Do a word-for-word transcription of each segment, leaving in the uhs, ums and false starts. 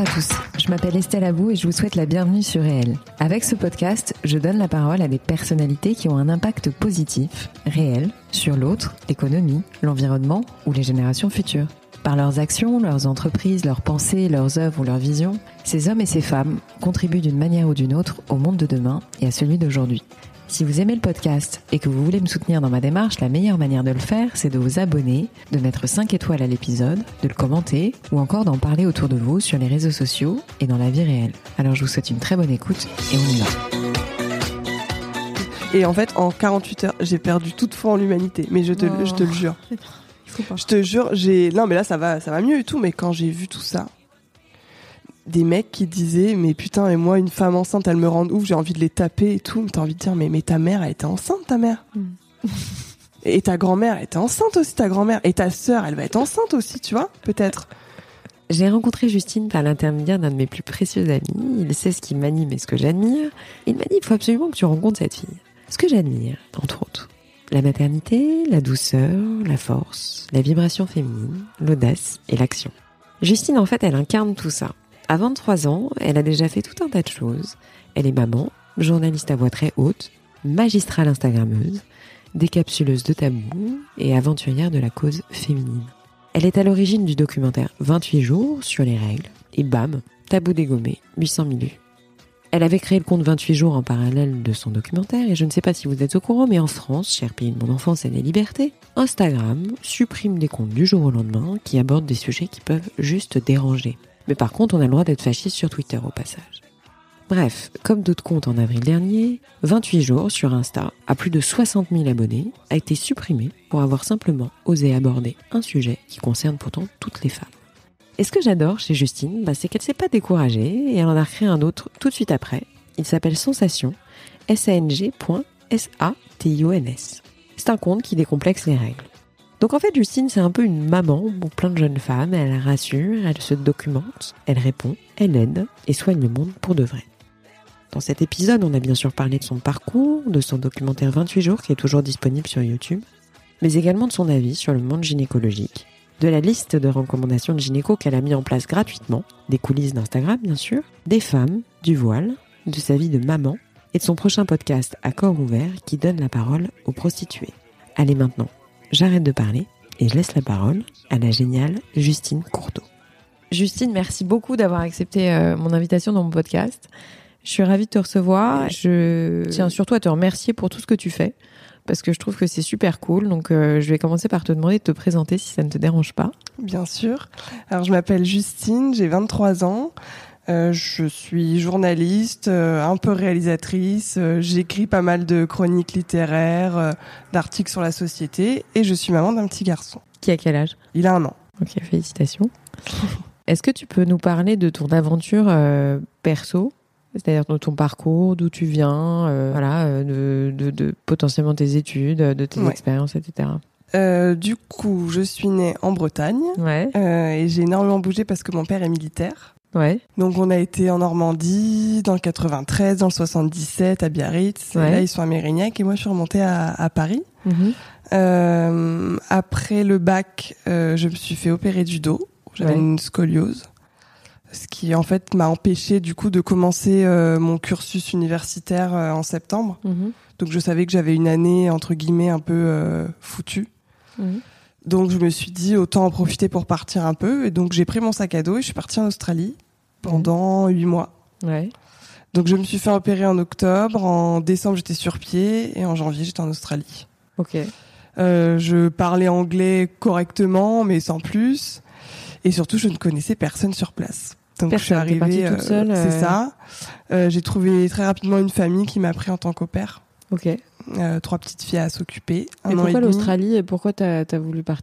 tous, je m'appelle Estelle Abou et je vous souhaite la bienvenue sur Réel. Avec ce podcast, je donne la parole à des personnalités qui ont un impact positif, réel, sur l'autre, l'économie, l'environnement ou les générations futures. Par leurs actions, leurs entreprises, leurs pensées, leurs œuvres ou leurs visions, ces hommes et ces femmes contribuent d'une manière ou d'une autre au monde de demain et à celui d'aujourd'hui. Si vous aimez le podcast et que vous voulez me soutenir dans ma démarche, la meilleure manière de le faire, c'est de vous abonner, de mettre cinq étoiles à l'épisode, de le commenter ou encore d'en parler autour de vous sur les réseaux sociaux et dans la vie réelle. Alors je vous souhaite une très bonne écoute et on y va. Et en fait, en quarante-huit heures, j'ai perdu toute foi en l'humanité. Mais je te, Oh. je te le jure. Il faut pas. Je te jure, j'ai... Non, mais là, ça va, ça va mieux et tout. Mais quand j'ai vu tout ça, des mecs qui disaient, mais putain, et moi, une femme enceinte, elle me rend ouf, j'ai envie de les taper et tout. Mais t'as envie de dire, mais, mais ta mère, elle était enceinte, ta mère. Mm. Et ta grand-mère, elle était enceinte aussi, ta grand-mère. Et ta sœur, elle va être enceinte aussi, tu vois, peut-être. J'ai rencontré Justine par l'intermédiaire d'un de mes plus précieux amis. Il sait ce qui m'anime et ce que j'admire. Il m'a dit, il faut absolument que tu rencontres cette fille. Ce que j'admire, entre autres, la maternité, la douceur, la force, la vibration féminine, l'audace et l'action. Justine, en fait, elle incarne tout ça. À vingt-trois ans, elle a déjà fait tout un tas de choses. Elle est maman, journaliste à voix très haute, magistrale instagrammeuse, décapsuleuse de tabous et aventurière de la cause féminine. Elle est à l'origine du documentaire vingt-huit jours sur les règles et bam, tabou dégommé, huit cent mille vues. Elle avait créé le compte vingt-huit jours en parallèle de son documentaire et je ne sais pas si vous êtes au courant, mais en France, cher pays de mon enfance et des libertés, Instagram supprime des comptes du jour au lendemain qui abordent des sujets qui peuvent juste déranger. Mais par contre, on a le droit d'être fasciste sur Twitter au passage. Bref, comme d'autres comptes en avril dernier, vingt-huit jours sur Insta, à plus de soixante mille abonnés, a été supprimé pour avoir simplement osé aborder un sujet qui concerne pourtant toutes les femmes. Et ce que j'adore chez Justine, bah, c'est qu'elle s'est pas découragée et elle en a créé un autre tout de suite après. Il s'appelle Sensation, S A N G point S A T I O N S. C'est un compte qui décomplexe les règles. Donc en fait, Justine, c'est un peu une maman pour plein de jeunes femmes. Elle rassure, elle se documente, elle répond, elle aide et soigne le monde pour de vrai. Dans cet épisode, on a bien sûr parlé de son parcours, de son documentaire vingt-huit jours qui est toujours disponible sur YouTube, mais également de son avis sur le monde gynécologique, de la liste de recommandations de gynéco qu'elle a mis en place gratuitement, des coulisses d'Instagram bien sûr, des femmes, du voile, de sa vie de maman et de son prochain podcast à corps ouvert qui donne la parole aux prostituées. Allez maintenant, j'arrête de parler et je laisse la parole à la géniale Justine Courteau. Justine, merci beaucoup d'avoir accepté euh, mon invitation dans mon podcast. Je suis ravie de te recevoir. Je tiens surtout à te remercier pour tout ce que tu fais, parce que je trouve que c'est super cool. Donc, euh, je vais commencer par te demander de te présenter si ça ne te dérange pas. Bien sûr. Alors, je m'appelle Justine, j'ai vingt-trois ans. Euh, je suis journaliste, euh, un peu réalisatrice. Euh, j'écris pas mal de chroniques littéraires, euh, d'articles sur la société. Et je suis maman d'un petit garçon. Qui a quel âge ? Il a un an. Ok, félicitations. Est-ce que tu peux nous parler de ton aventure euh, perso ? C'est-à-dire de ton parcours, d'où tu viens, euh, voilà, euh, de, de, de potentiellement tes études, de tes ouais. expériences, et cetera. Euh, du coup, je suis née en Bretagne. Ouais. Euh, et j'ai énormément bougé parce que mon père est militaire. Ouais. Donc on a été en Normandie, dans le quatre-vingt-treize, dans le soixante-dix-sept, à Biarritz. Ouais. Et là, ils sont à Mérignac et moi, je suis remontée à, à Paris. Mm-hmm. Euh, après le bac, euh, je me suis fait opérer du dos. J'avais ouais. une scoliose. Ce qui, en fait, m'a empêché, du coup, de commencer euh, mon cursus universitaire euh, en septembre. Mm-hmm. Donc, je savais que j'avais une année, entre guillemets, un peu euh, foutue. Mm-hmm. Donc, je me suis dit, autant en profiter pour partir un peu. Et donc, j'ai pris mon sac à dos et je suis partie en Australie pendant huit mmh. mois. Ouais. Donc, je me suis fait opérer en octobre. En décembre, j'étais sur pied. Et en janvier, j'étais en Australie. Ok. Euh, je parlais anglais correctement, mais sans plus. Et surtout, je ne connaissais personne sur place. Donc, personne, je suis arrivée, toute seule, euh, euh... c'est ça. Euh, j'ai trouvé très rapidement une famille qui m'a pris en tant qu'au pair. Ok. Euh, trois petites filles à s'occuper. Et pourquoi l'Australie et pourquoi t'as, t'as voulu partir ?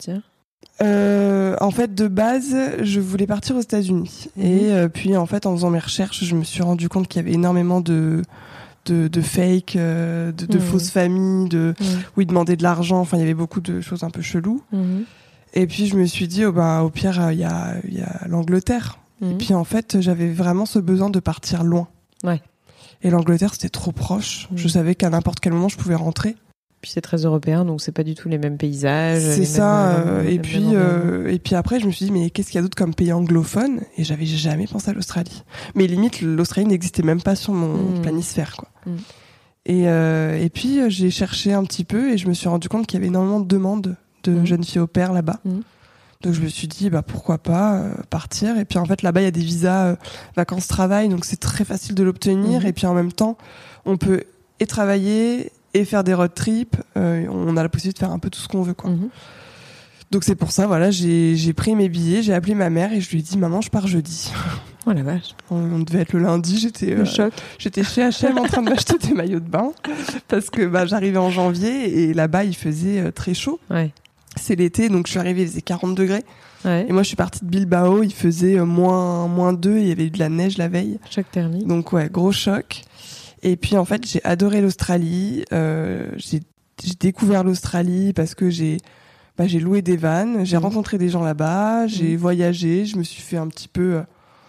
euh, En fait, de base, je voulais partir aux États-Unis. Mmh. Et euh, puis, en fait, en faisant mes recherches, je me suis rendu compte qu'il y avait énormément de de, de fake, euh, de, de mmh. fausses familles, de mmh. où ils demandaient de l'argent. Enfin, il y avait beaucoup de choses un peu cheloues. Mmh. Et puis, je me suis dit, oh, bah, au pire, il y a, y a l'Angleterre. Mmh. Et puis, en fait, j'avais vraiment ce besoin de partir loin. Ouais. Et l'Angleterre, c'était trop proche. Mmh. Je savais qu'à n'importe quel moment, je pouvais rentrer. Puis c'est très européen, donc c'est pas du tout les mêmes paysages. C'est les ça. mêmes, euh, les et mêmes puis euh, et puis après, je me suis dit mais qu'est-ce qu'il y a d'autre comme pays anglophone ? Et j'avais jamais pensé à l'Australie. Mais limite, l'Australie n'existait même pas sur mon mmh. planisphère, quoi. Mmh. Et euh, et puis j'ai cherché un petit peu et je me suis rendu compte qu'il y avait énormément de demandes de mmh. jeunes filles au pair là-bas. Mmh. Donc je me suis dit bah pourquoi pas euh, partir. Et puis en fait là-bas il y a des visas euh, vacances-travail, donc c'est très facile de l'obtenir. Mmh. Et puis en même temps, on peut et travailler et faire des road trips. Euh, on a la possibilité de faire un peu tout ce qu'on veut, quoi. Mmh. Donc c'est pour ça, voilà, j'ai, j'ai pris mes billets, j'ai appelé ma mère et je lui ai dit maman, je pars jeudi. Oh la vache. On, on devait être le lundi, j'étais le euh, choc. J'étais chez H et M en train de m'acheter des maillots de bain parce que bah j'arrivais en janvier et là-bas il faisait euh, très chaud. Ouais. C'est l'été, donc je suis arrivée, il faisait quarante degrés. Ouais. Et moi je suis partie de Bilbao, il faisait euh, moins moins deux et il y avait eu de la neige la veille. Choc thermique. Donc ouais, gros choc. Et puis en fait, j'ai adoré l'Australie. Euh, j'ai, j'ai découvert l'Australie parce que j'ai, bah, j'ai loué des vannes, j'ai mmh. rencontré des gens là-bas, j'ai mmh. voyagé, je me suis fait un petit peu euh,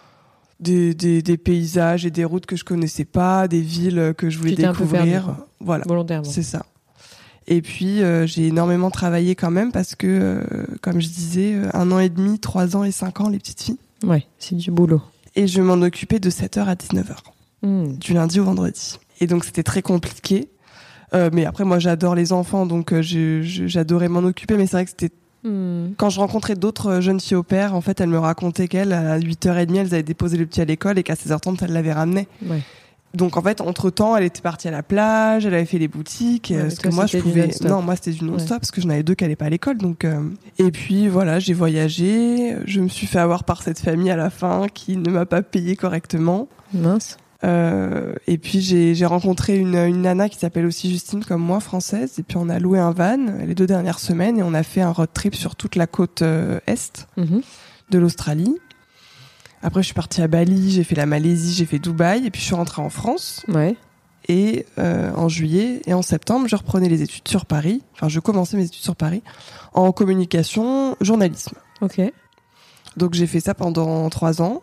des, des, des paysages et des routes que je connaissais pas, des villes que je voulais tu découvrir. Un peu perdu, voilà, volontairement. C'est ça. Et puis euh, j'ai énormément travaillé quand même parce que, euh, comme je disais, un an et demi, trois ans et cinq ans, les petites filles. Ouais, c'est du boulot. Et je m'en occupais de sept heures à dix-neuf heures. Mmh. Du lundi au vendredi. Et donc c'était très compliqué. Euh, mais après moi j'adore les enfants, donc euh, je, je, j'adorais m'en occuper. Mais c'est vrai que c'était mmh. quand je rencontrais d'autres jeunes filles au pair, en fait elles me racontaient qu'elles à huit heures trente elles avaient déposé le petit à l'école et qu'à seize heures trente elles l'avaient ramené. Ouais. Donc en fait entre temps elle était partie à la plage, elle avait fait les boutiques. Ouais, parce que moi je pouvais. Non, moi c'était du non-stop ouais. parce que j'en avais deux qui allaient pas à l'école. Donc euh... et puis voilà, j'ai voyagé. Je me suis fait avoir par cette famille à la fin qui ne m'a pas payé correctement. Mince. Euh, et puis j'ai, j'ai rencontré une, une nana qui s'appelle aussi Justine comme moi, française, et puis on a loué un van les deux dernières semaines et on a fait un road trip sur toute la côte euh, est mm-hmm. de l'Australie. Après je suis partie à Bali, j'ai fait la Malaisie, j'ai fait Dubaï et puis je suis rentrée en France. Ouais. Et euh, en juillet et en septembre je reprenais les études sur Paris, enfin je commençais mes études sur Paris en communication, journalisme. Ok. Donc j'ai fait ça pendant trois ans.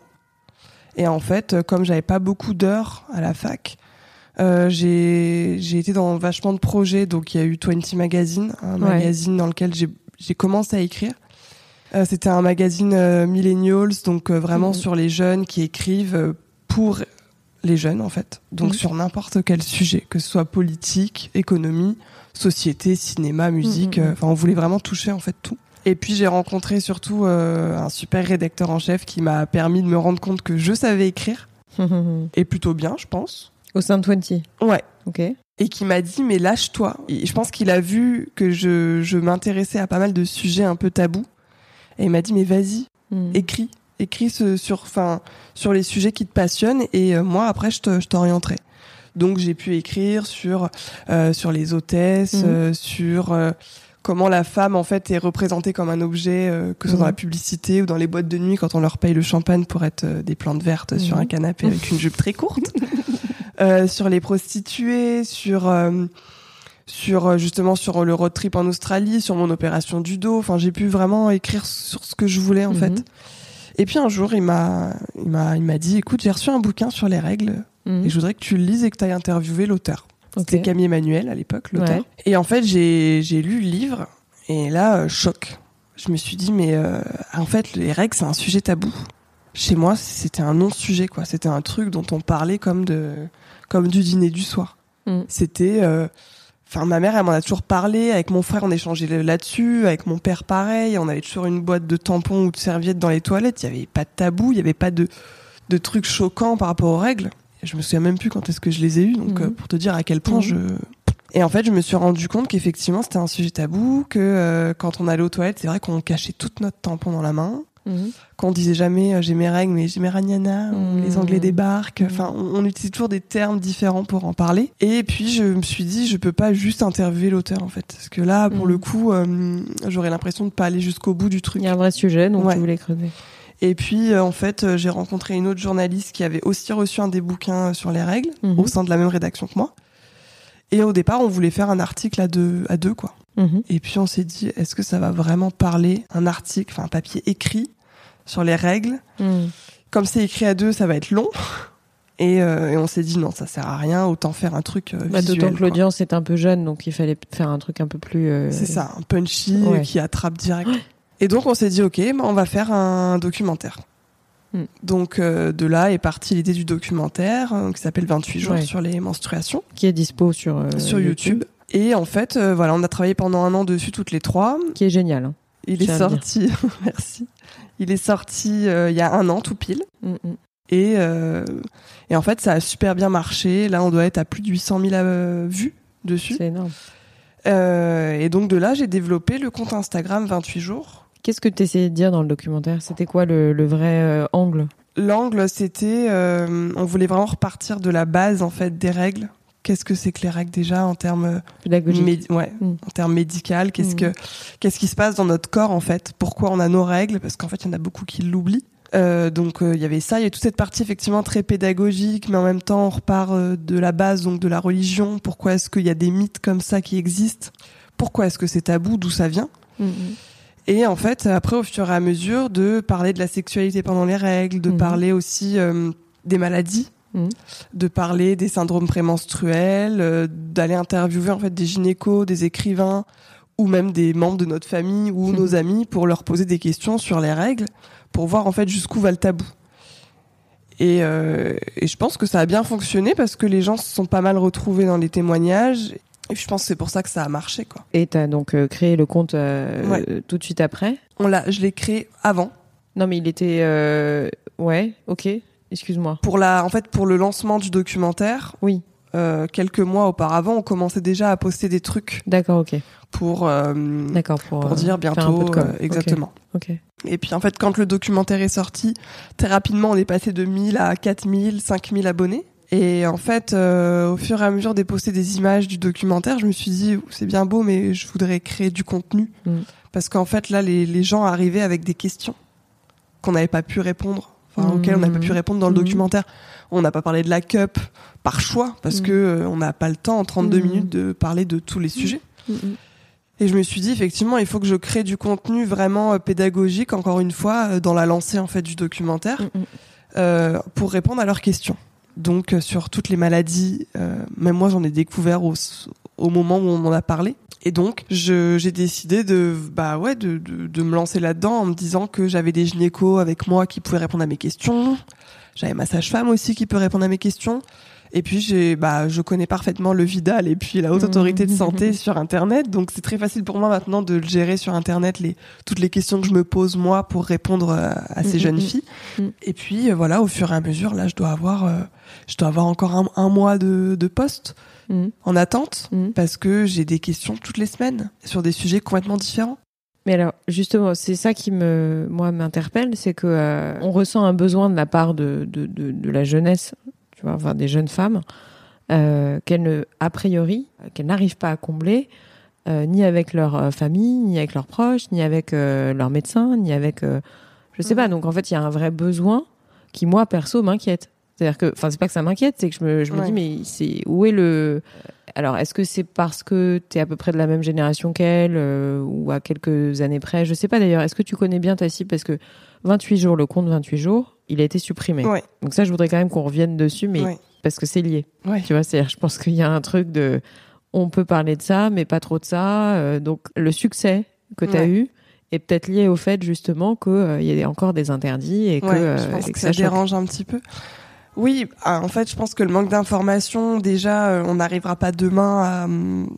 Et en fait, comme j'avais pas beaucoup d'heures à la fac, euh, j'ai j'ai été dans vachement de projets. Donc il y a eu vingt Magazine, un ouais. magazine dans lequel j'ai j'ai commencé à écrire. Euh, c'était un magazine euh, millennials, donc euh, vraiment mmh. sur les jeunes qui écrivent euh, pour les jeunes en fait. Donc mmh. sur n'importe quel sujet, que ce soit politique, économie, société, cinéma, musique. Enfin, mmh. euh, on voulait vraiment toucher en fait tout. Et puis j'ai rencontré surtout euh, un super rédacteur en chef qui m'a permis de me rendre compte que je savais écrire. Et plutôt bien, je pense. Au sein de vingt. Ouais. Ok. Et qui m'a dit, mais lâche-toi. Et je pense qu'il a vu que je, je m'intéressais à pas mal de sujets un peu tabous. Et il m'a dit, mais vas-y, mmh. écris. Écris ce, sur, enfin, sur les sujets qui te passionnent. Et euh, moi, après, je, te, je t'orienterai. Donc j'ai pu écrire sur, euh, sur les hôtesses, mmh. euh, sur... Euh, comment la femme en fait est représentée comme un objet, euh, que ce soit mmh. dans la publicité ou dans les boîtes de nuit quand on leur paye le champagne pour être euh, des plantes vertes mmh. sur un canapé avec une jupe très courte. euh, sur les prostituées, sur euh, sur justement sur le road trip en Australie, sur mon opération du dos. Enfin, j'ai pu vraiment écrire sur ce que je voulais en mmh. fait. Et puis un jour, il m'a il m'a il m'a dit, écoute, j'ai reçu un bouquin sur les règles mmh. et je voudrais que tu le lises et que tu ailles interviewer l'auteur. C'était okay. Camille Emmanuel à l'époque, l'auteur. Ouais. Et en fait, j'ai j'ai lu le livre et là, euh, choc. Je me suis dit, mais euh, en fait, les règles, c'est un sujet tabou. Chez moi, c'était un non-sujet, quoi. C'était un truc dont on parlait comme de comme du dîner du soir. Mm. C'était, enfin, euh, ma mère, elle m'en a toujours parlé. Avec mon frère, on échangeait là-dessus. Avec mon père, pareil. On avait toujours une boîte de tampons ou de serviettes dans les toilettes. Il y avait pas de tabou, il y avait pas de de trucs choquants par rapport aux règles. Je me souviens même plus quand est-ce que je les ai eus, donc mmh. euh, pour te dire à quel point mmh. je... Et en fait, je me suis rendu compte qu'effectivement, c'était un sujet tabou, que euh, quand on allait aux toilettes, c'est vrai qu'on cachait tout notre tampon dans la main, mmh. qu'on disait jamais euh, « j'ai mes règles », mais « j'ai mes ragnana mmh. », les Anglais débarquent, enfin, mmh. on, on utilise toujours des termes différents pour en parler. Et puis, je me suis dit, je peux pas juste interviewer l'auteur, en fait, parce que là, pour mmh. le coup, euh, j'aurais l'impression de pas aller jusqu'au bout du truc. Il y a un vrai sujet, donc ouais. tu voulais creuser. Et puis, euh, en fait, euh, j'ai rencontré une autre journaliste qui avait aussi reçu un des bouquins sur les règles, mmh. au sein de la même rédaction que moi. Et au départ, on voulait faire un article à deux, à deux quoi. Mmh. Et puis, on s'est dit, est-ce que ça va vraiment parler, un article, enfin, un papier écrit sur les règles mmh. Comme c'est écrit à deux, ça va être long. Et, euh, et on s'est dit non, ça sert à rien, autant faire un truc euh, bah, visuel. D'autant que l'audience est un peu jeune, donc il fallait faire un truc un peu plus... Euh... C'est ça, un punchy ouais. qui attrape direct. Et donc on s'est dit ok, bah, on va faire un documentaire. Mm. Donc euh, de là est partie l'idée du documentaire euh, qui s'appelle vingt-huit jours ouais. sur les menstruations. Qui est dispo sur, euh, sur YouTube. YouTube. Et en fait, euh, voilà, on a travaillé pendant un an dessus toutes les trois. Qui est génial. Hein. Il est sorti, merci. Il est sorti euh, il y a un an tout pile. Mm-mm. Et, euh, et en fait, ça a super bien marché. Là, on doit être à plus de huit cent mille euh, vues dessus. C'est énorme. Euh, et donc de là, j'ai développé le compte Instagram vingt-huit jours. Qu'est-ce que tu essayais de dire dans le documentaire ? C'était quoi le, le vrai euh, angle ? L'angle, c'était, euh, on voulait vraiment repartir de la base en fait des règles. Qu'est-ce que c'est que les règles déjà en termes pédagogiques, médi- ouais, mm. en termes médical. Qu'est-ce mm. que, qu'est-ce qui se passe dans notre corps en fait ? Pourquoi on a nos règles ? Parce qu'en fait, il y en a beaucoup qui l'oublient. Euh, donc il euh, y avait ça, il y a toute cette partie effectivement très pédagogique, mais en même temps on repart euh, de la base, donc de la religion. Pourquoi est-ce qu'il y a des mythes comme ça qui existent ? Pourquoi est-ce que c'est tabou ? D'où ça vient ? Mm-hmm. Et en fait, après, au fur et à mesure, de parler de la sexualité pendant les règles, de mm-hmm. parler aussi euh, des maladies, mm-hmm. de parler des syndromes prémenstruels, euh, d'aller interviewer en fait des gynécos, des écrivains, ou même des membres de notre famille ou mm-hmm. nos amis pour leur poser des questions sur les règles, pour voir en fait jusqu'où va le tabou. Et, euh, et je pense que ça a bien fonctionné parce que les gens se sont pas mal retrouvés dans les témoignages. Et je pense que c'est pour ça que ça a marché, quoi. Et t'as donc euh, créé le compte euh, ouais. euh, tout de suite après ? On l'a, je l'ai créé avant. Non, mais il était, euh... ouais, ok. Excuse-moi. Pour la, en fait, pour le lancement du documentaire. Oui. Euh, quelques mois auparavant, on commençait déjà à poster des trucs. D'accord, ok. Pour, euh, D'accord, pour, pour dire bientôt, faire un peu de com. Euh, exactement. Okay. Ok. Et puis en fait, quand le documentaire est sorti, très rapidement, on est passé de mille à quatre mille, cinq mille abonnés. Et en fait, euh, au fur et à mesure de poster des images du documentaire, je me suis dit, c'est bien beau, mais je voudrais créer du contenu. Mm. Parce qu'en fait, là, les, les gens arrivaient avec des questions qu'on n'avait pas pu répondre, enfin, mmh. auxquelles on n'a pas pu répondre dans le mmh. documentaire. On n'a pas parlé de la cup par choix, parce mmh. que euh, on n'a pas le temps en trente-deux mmh. minutes de parler de tous les sujets. Mmh. Et je me suis dit, effectivement, il faut que je crée du contenu vraiment euh, pédagogique, encore une fois, euh, dans la lancée en fait du documentaire, mmh. euh, pour répondre à leurs questions. Donc euh, sur toutes les maladies, euh, même moi j'en ai découvert au, au moment où on m'en a parlé. Et donc je, j'ai décidé de, bah ouais, de, de, de me lancer là-dedans en me disant que j'avais des gynécos avec moi qui pouvaient répondre à mes questions. J'avais ma sage-femme aussi qui peut répondre à mes questions. Et puis j'ai, bah, je connais parfaitement le Vidal et puis la Haute Autorité de Santé sur Internet, donc c'est très facile pour moi maintenant de le gérer sur Internet, les toutes les questions que je me pose moi pour répondre à, à ces jeunes filles. Et puis voilà, au fur et à mesure, là, je dois avoir, euh, je dois avoir encore un, un mois de, de poste mm. en attente mm. parce que j'ai des questions toutes les semaines sur des sujets complètement différents. Mais alors, justement, c'est ça qui me, moi, m'interpelle, c'est que euh, on ressent un besoin de la part de de de, de la jeunesse. Tu vois, enfin des jeunes femmes, euh, qu'elles ne, a priori, qu'elles n'arrivent pas à combler, euh, ni avec leur euh, famille, ni avec leurs proches, ni avec euh, leurs médecins, ni avec, euh, je sais mmh. pas. Donc en fait, il y a un vrai besoin qui, moi, perso, m'inquiète. C'est-à-dire que, enfin, c'est pas que ça m'inquiète, c'est que je me, je me ouais. dis, mais c'est où est le. Alors, est-ce que c'est parce que t'es à peu près de la même génération qu'elle, euh, ou à quelques années près, je sais pas d'ailleurs. Est-ce que tu connais bien ta cible ? Parce que vingt-huit jours, le compte vingt-huit jours, il a été supprimé. Ouais. Donc ça, je voudrais quand même qu'on revienne dessus, mais ouais. parce que c'est lié. Ouais. Tu vois, c'est-à-dire, je pense qu'il y a un truc de, on peut parler de ça, mais pas trop de ça. Euh, donc le succès que tu as ouais. eu est peut-être lié au fait justement qu'il euh, y a encore des interdits et que, ouais, euh, je pense et que, que ça, ça dérange un petit peu. Oui, en fait, je pense que le manque d'information, déjà, on n'arrivera pas demain à,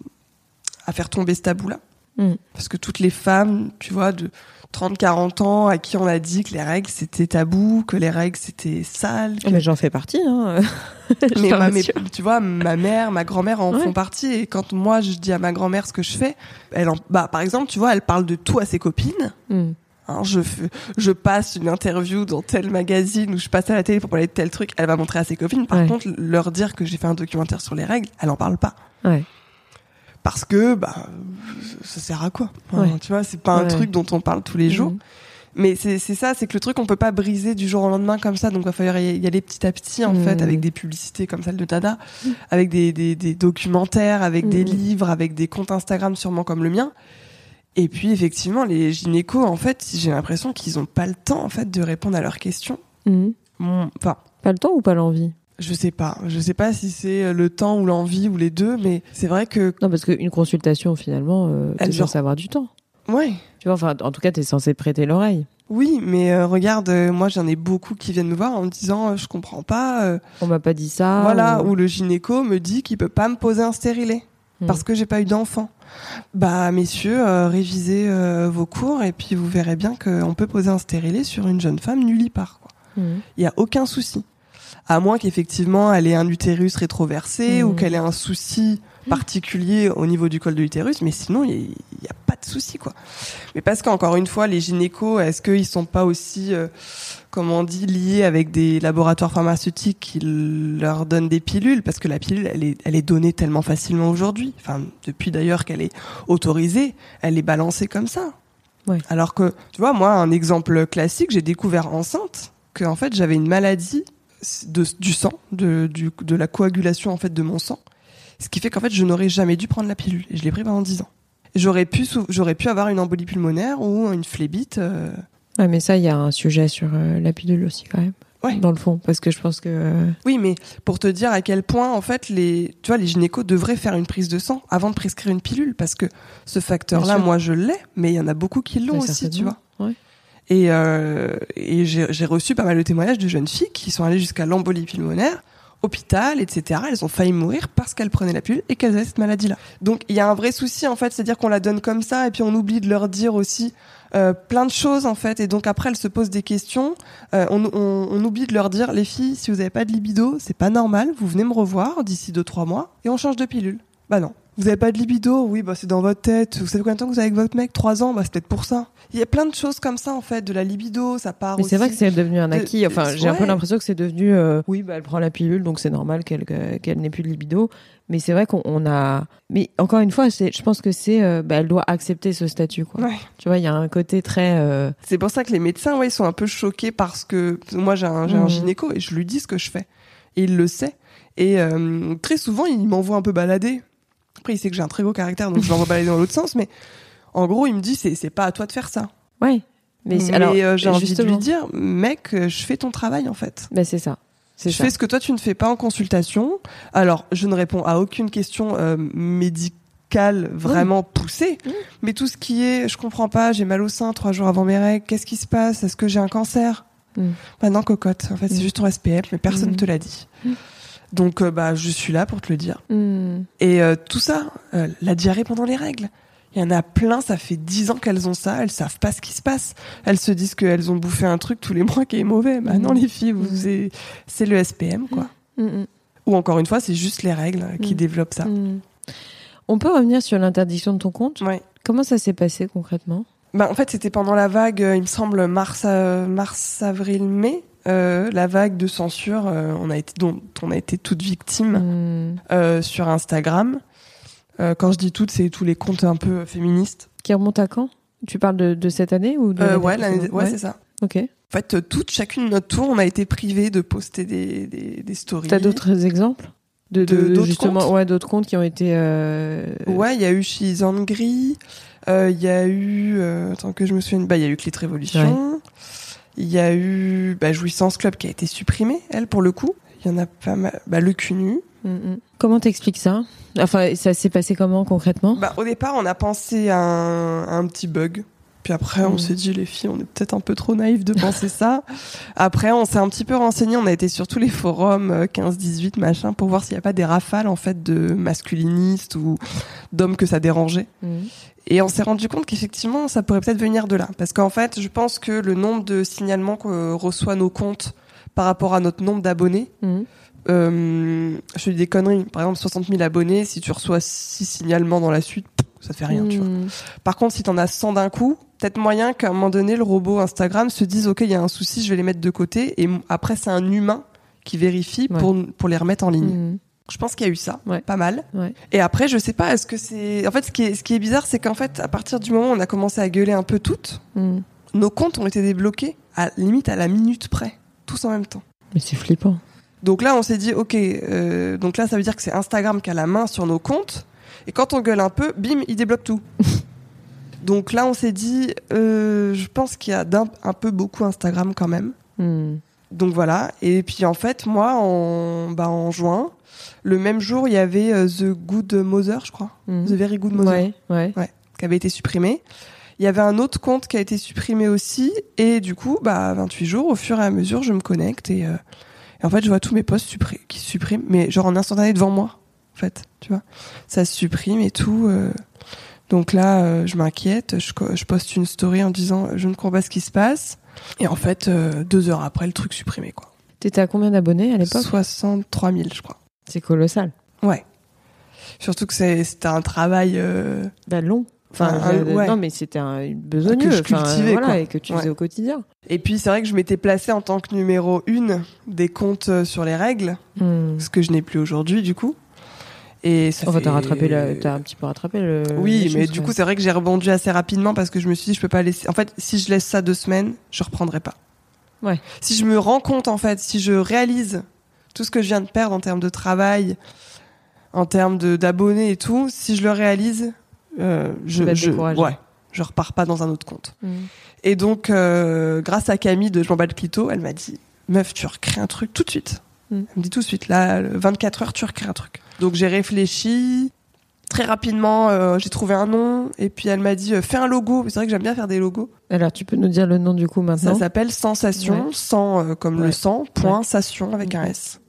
à faire tomber ce tabou-là. Mm. Parce que toutes les femmes, tu vois, de trente quarante ans, à qui on a dit que les règles, c'était tabou, que les règles, c'était sale. Que... Mais j'en fais partie, hein. mais, ma, mais tu vois, ma mère, ma grand-mère en ouais. font partie. Et quand moi, je dis à ma grand-mère ce que je fais, elle en... bah, par exemple, tu vois, elle parle de tout à ses copines. Mm. Hein, je, je passe une interview dans tel magazine ou je passe à la télé pour parler de tel truc, elle va montrer à ses copines. Par ouais. contre, leur dire que j'ai fait un documentaire sur les règles, elle en parle pas. Ouais. Parce que, bah, ça sert à quoi enfin, ouais. Tu vois, c'est pas un ouais. truc dont on parle tous les jours. Mmh. Mais c'est, c'est ça, c'est que le truc, on peut pas briser du jour au lendemain comme ça. Donc, il va falloir y aller petit à petit, en mmh. fait, avec des publicités comme celle de Dada, mmh. avec des, des, des documentaires, avec mmh. des livres, avec des comptes Instagram sûrement comme le mien. Et puis, effectivement, les gynécos, en fait, j'ai l'impression qu'ils ont pas le temps, en fait, de répondre à leurs questions. Mmh. Bon, enfin. Pas le temps ou pas l'envie ? Je sais pas. Je sais pas si c'est le temps ou l'envie ou les deux, mais c'est vrai que... Non, parce qu'une consultation, finalement, euh, t'es censé avoir du temps. Ouais. Tu vois, enfin, en tout cas, t'es censé prêter l'oreille. Oui, mais euh, regarde, euh, moi j'en ai beaucoup qui viennent me voir en me disant euh, je comprends pas. Euh, On m'a pas dit ça. Voilà, ou... ou le gynéco me dit qu'il peut pas me poser un stérilet hmm. parce que j'ai pas eu d'enfant. Bah messieurs, euh, révisez euh, vos cours et puis vous verrez bien qu'on peut poser un stérilet sur une jeune femme nullipare. Il hmm. y a aucun souci. À moins qu'effectivement elle ait un utérus rétroversé mmh. ou qu'elle ait un souci particulier au niveau du col de l'utérus, mais sinon il y, y a pas de souci quoi. Mais parce qu'encore une fois, les gynécos, est-ce qu'ils sont pas aussi, euh, comment on dit, liés avec des laboratoires pharmaceutiques qui leur donnent des pilules, parce que la pilule, elle est, elle est donnée tellement facilement aujourd'hui. Enfin, depuis d'ailleurs qu'elle est autorisée, elle est balancée comme ça. Ouais. Alors que, tu vois, moi, un exemple classique, j'ai découvert enceinte que en fait j'avais une maladie de, du sang, de, du, de la coagulation en fait de mon sang, ce qui fait qu'en fait je n'aurais jamais dû prendre la pilule et je l'ai pris pendant dix ans. J'aurais pu, j'aurais pu avoir une embolie pulmonaire ou une phlébite. Euh... Ouais, mais ça, il y a un sujet sur euh, la pilule aussi quand même. Ouais. Dans le fond, parce que je pense que. Euh... Oui, mais pour te dire à quel point en fait les, tu vois, les gynécos devraient faire une prise de sang avant de prescrire une pilule, parce que ce facteur-là, moi je l'ai, mais il y en a beaucoup qui l'ont mais aussi, tu vois. Ouais. Et, euh, et j'ai, j'ai reçu pas mal de témoignages de jeunes filles qui sont allées jusqu'à l'embolie pulmonaire, hôpital, et cetera. Elles ont failli mourir parce qu'elles prenaient la pilule et qu'elles avaient cette maladie-là. Donc il y a un vrai souci en fait, c'est-à-dire qu'on la donne comme ça et puis on oublie de leur dire aussi euh, plein de choses en fait. Et donc après elles se posent des questions. Euh, on, on, on oublie de leur dire, les filles, si vous avez pas de libido, c'est pas normal. Vous venez me revoir d'ici deux trois mois et on change de pilule. Bah non. Vous avez pas de libido? Oui, bah c'est dans votre tête. Vous savez combien de temps que vous avez avec votre mec? Trois ans? Bah c'est peut-être pour ça. Il y a plein de choses comme ça en fait, de la libido, ça part. Mais aussi c'est vrai que c'est devenu un acquis. Enfin, de... j'ai ouais. un peu l'impression que c'est devenu. Euh, oui, bah elle prend la pilule, donc c'est normal qu'elle qu'elle n'ait plus de libido. Mais c'est vrai qu'on on a. Mais encore une fois, c'est, je pense que c'est. Euh, bah, elle doit accepter ce statut, quoi. Ouais. Tu vois, il y a un côté très. Euh... C'est pour ça que les médecins, ouais, ils sont un peu choqués parce que moi j'ai un, j'ai mmh. un gynéco et je lui dis ce que je fais et il le sait. Et euh, très souvent, il m'envoie un peu balader. Après, il sait que j'ai un très gros caractère, donc je l'envoie balader dans l'autre sens. Mais en gros, il me dit, c'est, c'est pas à toi de faire ça. Ouais. Mais, mais alors, euh, j'ai envie de lui dire, mec, je fais ton travail, en fait. Ben, c'est ça. C'est je ça. fais ce que toi, tu ne fais pas en consultation. Alors, je ne réponds à aucune question euh, médicale vraiment mmh. poussée. Mmh. Mais tout ce qui est, je comprends pas, j'ai mal au sein trois jours avant mes règles, qu'est-ce qui se passe? Est-ce que j'ai un cancer? mmh. Bah non, cocotte. En fait, mmh. c'est juste ton S P F, mais personne ne mmh. te l'a dit. Mmh. Donc, euh, bah, je suis là pour te le dire. Mmh. Et euh, tout ça, euh, la diarrhée pendant les règles. Il y en a plein, ça fait dix ans qu'elles ont ça, elles savent pas ce qui se passe. Elles se disent qu'elles ont bouffé un truc tous les mois qui est mauvais. Bah mmh. non, les filles, vous, c'est, c'est le S P M, quoi. Mmh. Ou encore une fois, c'est juste les règles qui mmh. développent ça. Mmh. On peut revenir sur l'interdiction de ton compte ? Ouais. Comment ça s'est passé concrètement ? Bah, en fait, c'était pendant la vague, euh, il me semble, mars, euh, mars, avril, mai. Euh, la vague de censure, euh, on a été, dont on a été toutes victimes mmh. euh, sur Instagram. Euh, quand je dis toutes, c'est tous les comptes un peu féministes. Qui remontent à quand ? Tu parles de, de cette année ou de euh, ouais, l'année, ouais, ouais, c'est ça. Ok. En fait, toutes, chacune de notre tour, on a été privés de poster des, des, des stories. T'as d'autres exemples de, de, de d'autres justement, comptes ouais, d'autres comptes qui ont été. Euh... Ouais, il y a eu She's Angry. Il euh, y a eu, euh, attends que je me souvienne, bah il y a eu Clit Révolution. Il ouais. y a eu bah, Jouissance Club qui a été supprimée, elle pour le coup. Il y en a pas mal. Bah le cul nu. Mm-hmm. Comment t'expliques ça ? Enfin, ça s'est passé comment concrètement ? Bah au départ, on a pensé à un, à un petit bug. Puis après, on mmh. s'est dit, les filles, on est peut-être un peu trop naïfs de penser ça. Après, on s'est un petit peu renseigné. On a été sur tous les forums quinze dix-huit, machin, pour voir s'il n'y a pas des rafales, en fait, de masculinistes ou d'hommes que ça dérangeait. Mmh. Et on s'est rendu compte qu'effectivement, ça pourrait peut-être venir de là. Parce qu'en fait, je pense que le nombre de signalements que reçoit nos comptes par rapport à notre nombre d'abonnés, mmh. euh, je te dis des conneries. Par exemple, soixante mille abonnés, si tu reçois six signalements dans la suite, ça te fait rien, mmh. tu vois. Par contre, si t'en as cent d'un coup, peut-être moyen qu'à un moment donné, le robot Instagram se dise, OK, il y a un souci, je vais les mettre de côté. Et après, c'est un humain qui vérifie ouais. pour, pour les remettre en ligne. Mmh. Je pense qu'il y a eu ça, ouais. pas mal. Ouais. Et après, je sais pas, est-ce que c'est... En fait, ce qui est, ce qui est bizarre, c'est qu'en fait, à partir du moment où on a commencé à gueuler un peu toutes, mmh. nos comptes ont été débloqués à limite à la minute près, tous en même temps. Mais c'est flippant. Donc là, on s'est dit, OK, euh, donc là, ça veut dire que c'est Instagram qui a la main sur nos comptes. Et quand on gueule un peu, bim, il débloque tout. Donc là, on s'est dit, euh, je pense qu'il y a d'un, un peu beaucoup Instagram quand même. Mm. donc voilà. Et puis en fait, moi, en, bah, en juin, le même jour, il y avait euh, The Good Mother, je crois. Mmh. The Very Good Mother. Ouais, ouais. Ouais, qui avait été supprimé. Il y avait un autre compte qui a été supprimé aussi. Et du coup, bah, vingt-huit jours, au fur et à mesure, je me connecte. Et, euh, et en fait, je vois tous mes posts suppri- qui se suppriment. Mais genre en instantané devant moi, en fait. Tu vois, ça se supprime et tout. Euh... Donc là, euh, je m'inquiète. Je, je poste une story en disant « Je ne comprends pas ce qui se passe ». Et en fait, euh, deux heures après, le truc supprimé, quoi. T'étais à combien d'abonnés à l'époque ? soixante-trois mille, je crois. C'est colossal. Ouais. Surtout que c'est, c'était un travail... Euh... Bah long. Enfin, un, euh, ouais. non, mais c'était un besogneux. Que je cultivais, voilà, quoi. Et que tu ouais. faisais au quotidien. Et puis, c'est vrai que je m'étais placée en tant que numéro une des comptes sur les règles, mmh. ce que je n'ai plus aujourd'hui, du coup. Et ça enfin, fait... t'as rattrapé la... t'as un petit peu rattrapé le... Oui, mais choses, du ouais. coup, c'est vrai que j'ai rebondi assez rapidement parce que je me suis dit, je peux pas laisser... En fait, si je laisse ça deux semaines, je reprendrai pas. Ouais. Si je me rends compte, en fait, si je réalise tout ce que je viens de perdre en termes de travail, en termes de, d'abonnés et tout, si je le réalise, euh, je, je, ouais, je repars pas dans un autre compte. Mmh. Et donc, euh, grâce à Camille de Je m'en bats le clito, elle m'a dit, meuf, tu recrées un truc tout de suite. Mmh. Elle me dit tout de suite, là, vingt-quatre heures, tu recrées un truc. Donc, j'ai réfléchi. Très rapidement, euh, j'ai trouvé un nom. Et puis, elle m'a dit, euh, fais un logo. C'est vrai que j'aime bien faire des logos. Alors, tu peux nous dire le nom du coup maintenant ? Ça s'appelle Sensation, ouais. Sans euh, comme ouais. le sang, point, ouais. Sation avec okay. un S.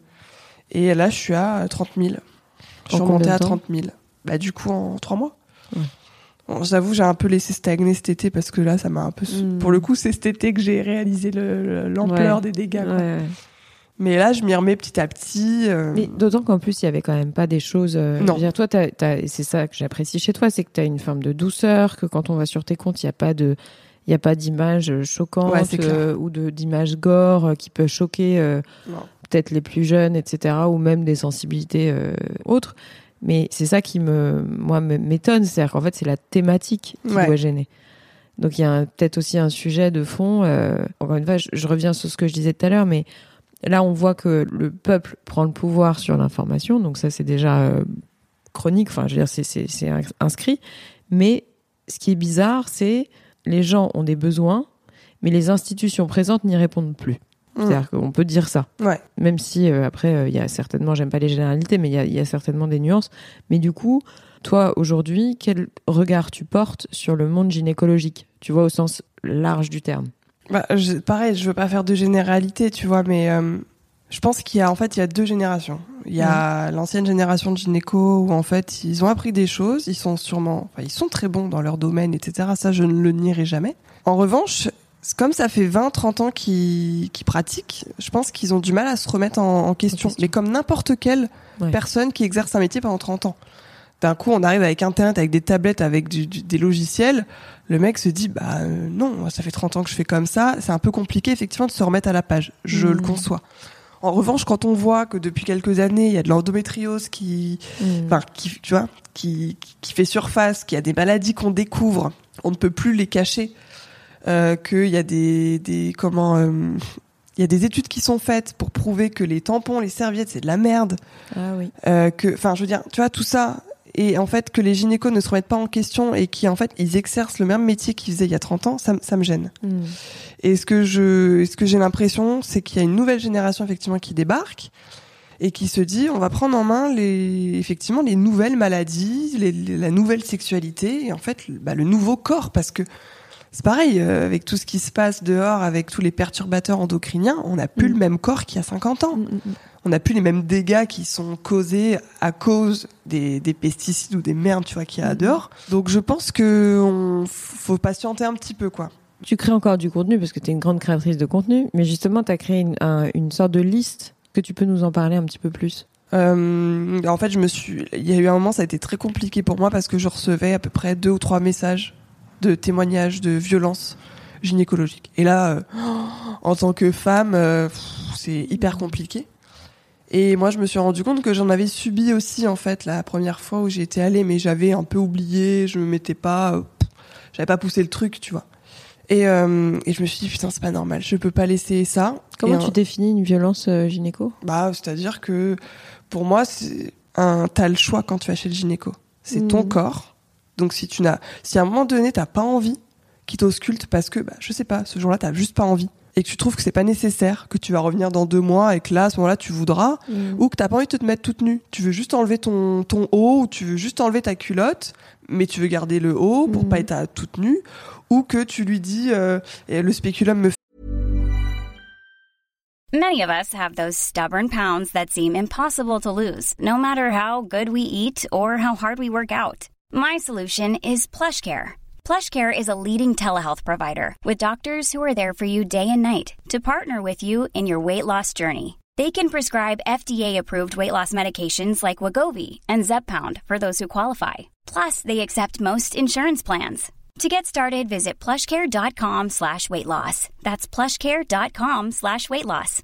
Et là, je suis à trente mille. Je suis remontée à trente mille. Bah, du coup, en trois mois. Ouais. Bon, j'avoue, j'ai un peu laissé stagner cet été parce que là, ça m'a un peu... Mmh. Pour le coup, c'est cet été que j'ai réalisé le, le, l'ampleur ouais. des dégâts. Quoi. Ouais, ouais. Mais là, je m'y remets petit à petit. Euh... Mais d'autant qu'en plus, il y avait quand même pas des choses. Euh, non. Je veux dire, toi, t'as, t'as, c'est ça que j'apprécie chez toi, c'est que tu as une forme de douceur, que quand on va sur tes comptes, il y a pas de, il y a pas d'images choquantes ouais, euh, ou de d'images gore euh, qui peuvent choquer euh, peut-être les plus jeunes, et cetera, ou même des sensibilités euh, autres. Mais c'est ça qui me, moi, m'étonne, c'est-à-dire qu'en fait, c'est la thématique qui ouais. doit gêner. Donc il y a un, peut-être aussi un sujet de fond. Euh, encore une fois, je, je reviens sur ce que je disais tout à l'heure, mais là, on voit que le peuple prend le pouvoir sur l'information, donc ça, c'est déjà euh, chronique, enfin, je veux dire, c'est, c'est, c'est inscrit. Mais ce qui est bizarre, c'est les gens ont des besoins, mais les institutions présentes n'y répondent plus. Mmh. C'est-à-dire qu'on peut dire ça. Ouais. Même si, euh, après, il euh, y a certainement, j'aime pas les généralités, mais il y a, y a certainement des nuances. Mais du coup, toi, aujourd'hui, quel regard tu portes sur le monde gynécologique ? Tu vois, au sens large du terme. Bah, je, pareil, je veux pas faire de généralité, tu vois, mais euh, je pense qu'il y a en fait il y a deux générations. Il y a mmh. l'ancienne génération de gynéco où en fait ils ont appris des choses, ils sont sûrement, enfin ils sont très bons dans leur domaine, et cetera. Ça, je ne le nierai jamais. En revanche, comme ça fait vingt trente ans qu'ils, qu'ils pratiquent, je pense qu'ils ont du mal à se remettre en, en, question. en question. Mais comme n'importe quelle ouais. personne qui exerce un métier pendant trente ans. D'un coup, on arrive avec Internet, avec des tablettes, avec du, du, des logiciels. Le mec se dit, bah euh, non, ça fait trente ans que je fais comme ça. C'est un peu compliqué, effectivement, de se remettre à la page. Je mmh. le conçois. En revanche, quand on voit que depuis quelques années, il y a de l'endométriose qui, enfin, mmh. qui, tu vois, qui, qui fait surface, qu'il y a des maladies qu'on découvre, on ne peut plus les cacher, euh, qu'il y a des, des, comment, euh, il y a des études qui sont faites pour prouver que les tampons, les serviettes, c'est de la merde. Ah oui. Euh, que, enfin, je veux dire, tu vois, tout ça. Et en fait, que les gynécos ne se remettent pas en question et qui, en fait, ils exercent le même métier qu'ils faisaient il y a trente ans, ça, ça me gêne. Mmh. Et ce que je, ce que j'ai l'impression, c'est qu'il y a une nouvelle génération, effectivement, qui débarque et qui se dit, on va prendre en main les, effectivement, les nouvelles maladies, les, les, la nouvelle sexualité et en fait, bah, le nouveau corps, parce que c'est pareil, euh, avec tout ce qui se passe dehors, avec tous les perturbateurs endocriniens, on n'a plus mmh. le même corps qu'il y a cinquante ans. Mmh. On n'a plus les mêmes dégâts qui sont causés à cause des, des pesticides ou des merdes, tu vois, qu'il y a dehors. Donc, je pense que on faut patienter un petit peu, quoi. Tu crées encore du contenu parce que tu es une grande créatrice de contenu, mais justement, tu as créé une, un, une sorte de liste. Que tu peux nous en parler un petit peu plus ? euh, En fait, je me suis. Il y a eu un moment, ça a été très compliqué pour moi parce que je recevais à peu près deux ou trois messages de témoignages de violences gynécologiques. Et là, euh, en tant que femme, euh, pff, c'est hyper compliqué. Et moi, je me suis rendu compte que j'en avais subi aussi, en fait, la première fois où j'y étais allée, mais j'avais un peu oublié, je me mettais pas, euh, j'avais pas poussé le truc, tu vois. Et, euh, et je me suis dit, putain, c'est pas normal, je peux pas laisser ça. Comment et tu un... définis une violence euh, gynéco ? Bah, c'est-à-dire que, pour moi, c'est un, t'as le choix quand tu vas chez le gynéco. C'est mmh. ton corps. Donc, si tu n'as, si à un moment donné, t'as pas envie qu'il t'ausculte parce que, bah, je sais pas, ce jour-là, t'as juste pas envie. et que tu trouves que c'est pas nécessaire, que tu vas revenir dans deux mois et que là, à ce moment-là, tu voudras, mmh. ou que t'as pas envie de te mettre toute nue. Tu veux juste enlever ton, ton haut, ou tu veux juste enlever ta culotte, mais tu veux garder le haut pour mmh. pas être toute nue, ou que tu lui dis, euh, et le spéculum me fait. Many of us have those stubborn pounds that seem impossible to lose, no matter how good we eat or how hard we work out. My solution is PlushCare. PlushCare is a leading telehealth provider with doctors who are there for you day and night to partner with you in your weight loss journey. They can prescribe F D A-approved weight loss medications like Wegovy and Zepbound for those who qualify. Plus, they accept most insurance plans. To get started, visit plushcare.com slash weight loss. That's plushcare.com slash weight loss.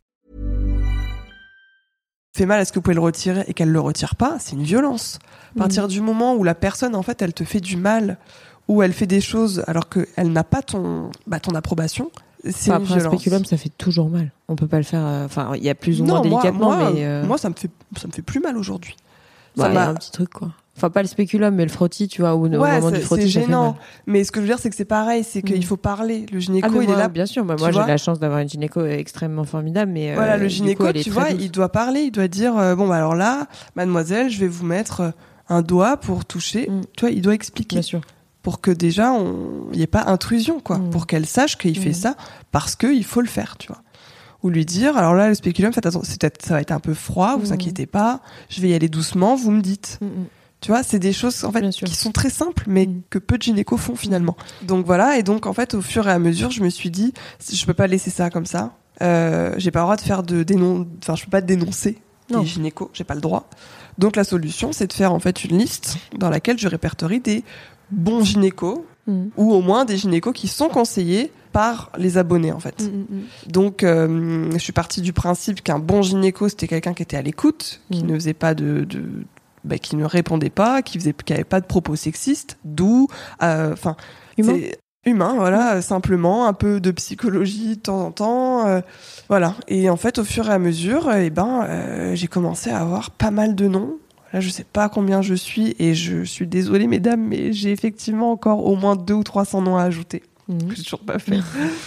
Fait mal, est-ce que vous pouvez le retirer et qu'elle le retire pas? C'est une violence. À partir mmh. du moment où la personne, en fait, elle te fait du mal, ou elle fait des choses alors qu'elle n'a pas ton, bah, ton approbation, c'est enfin, une après, violence. Un spéculum, ça fait toujours mal. On peut pas le faire. Enfin, euh, il y a plus ou non, moins moi, délicatement, moi, mais euh... moi, ça me fait, ça me fait plus mal aujourd'hui. Bah, il y a un petit truc, quoi. Enfin, pas le spéculum, mais le frottis, tu vois, ou ouais, au moment du frottis, c'est gênant. Ça fait mal. Mais ce que je veux dire, c'est que c'est pareil, c'est qu'il mmh. faut parler. Le gynéco, ah, il moi, est là. Bien sûr, bah, moi, j'ai la chance d'avoir une gynéco extrêmement formidable, mais voilà, euh, le gynéco, coup, tu vois, il doit parler, il doit dire, euh, bon, bah, alors là, mademoiselle, je vais vous mettre un doigt pour toucher. Mmh. Tu vois, il doit expliquer. Bien sûr. Pour que déjà, il n'y ait pas intrusion, quoi. Mmh. Pour qu'elle sache qu'il mmh. fait ça parce qu'il faut le faire, tu vois. Ou lui dire, alors là, le spéculum, faites attention, c'est peut-être, ça va être un peu froid, vous mmh. inquiétez pas, je vais y aller doucement, vous me dites. Mmh. Tu vois, c'est des choses en fait qui sont très simples, mais mmh. que peu de gynécos font finalement. Donc voilà, et donc en fait, au fur et à mesure, je me suis dit, je peux pas laisser ça comme ça. Euh, j'ai pas le droit de faire de dénon, enfin, je peux pas dénoncer non. les gynécos, j'ai pas le droit. Donc la solution, c'est de faire en fait une liste dans laquelle je répertorie des bons gynécos mmh. ou au moins des gynécos qui sont conseillés par les abonnés en fait. Mmh. Donc euh, je suis partie du principe qu'un bon gynéco, c'était quelqu'un qui était à l'écoute, qui mmh. ne faisait pas de, de Bah, qui ne répondait pas, qui faisait, qui avait pas de propos sexistes, d'où, enfin, euh, humain, c'est humain, voilà, mmh. simplement un peu de psychologie de temps en temps, euh, voilà. Et en fait, au fur et à mesure, eh ben, euh, j'ai commencé à avoir pas mal de noms. Là, je sais pas combien je suis, et je suis désolée, mesdames, mais j'ai effectivement encore au moins deux ou trois cents noms à ajouter mmh. que j'ai toujours pas fait.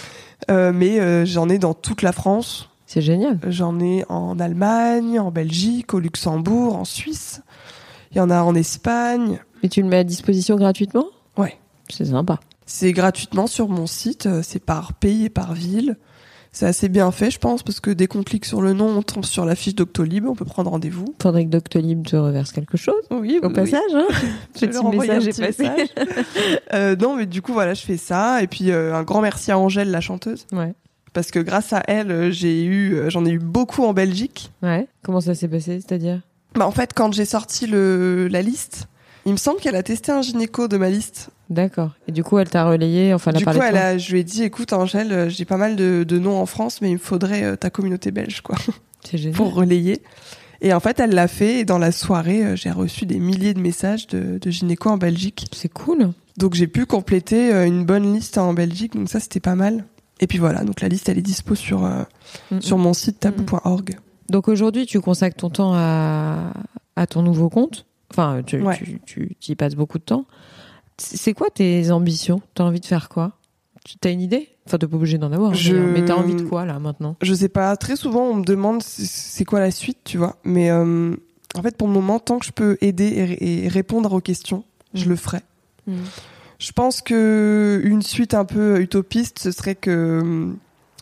euh, mais euh, j'en ai dans toute la France. C'est génial. J'en ai en Allemagne, en Belgique, au Luxembourg, en Suisse. Il y en a en Espagne. Et tu le mets à disposition gratuitement ? Ouais. C'est sympa. C'est gratuitement sur mon site. C'est par pays et par ville. C'est assez bien fait, je pense, parce que dès qu'on clique sur le nom, on tombe sur la fiche Doctolib, on peut prendre rendez-vous. Faudrait que Doctolib te reverse quelque chose. Oui, au oui, passage, oui. hein. Je vais leur envoyer un petit message. euh, non, mais du coup, voilà, je fais ça. Et puis, euh, un grand merci à Angèle, la chanteuse. Ouais. Parce que grâce à elle, j'ai eu, j'en ai eu beaucoup en Belgique. Ouais. Comment ça s'est passé, c'est-à-dire ? Bah en fait, quand j'ai sorti le la liste, il me semble qu'elle a testé un gynéco de ma liste. D'accord. Et du coup, elle t'a relayé, enfin, elle a du parlé coup, de elle toi. a, je lui ai dit, écoute, Angèle, j'ai pas mal de, de noms en France, mais il me faudrait euh, ta communauté belge, quoi. C'est génial. Pour relayer. Et en fait, elle l'a fait. Et dans la soirée, euh, j'ai reçu des milliers de messages de, de gynéco en Belgique. C'est cool. Donc, j'ai pu compléter euh, une bonne liste en Belgique. Donc ça, c'était pas mal. Et puis voilà. Donc la liste, elle est dispo sur euh, mm-hmm. sur mon site tabou point org. Donc aujourd'hui, tu consacres ton temps à à ton nouveau compte. Enfin, tu, ouais. tu, tu, tu y passes beaucoup de temps. C'est quoi tes ambitions ? T'as envie de faire quoi ? T'as une idée ? Enfin, t'es pas obligé d'en avoir. Je... Mais t'as envie de quoi, là, maintenant ? Je sais pas. Très souvent, on me demande c'est quoi la suite, tu vois. Mais euh, en fait, pour le moment, tant que je peux aider et, et répondre aux questions, mmh. je le ferai. Mmh. Je pense que une suite un peu utopiste, ce serait que...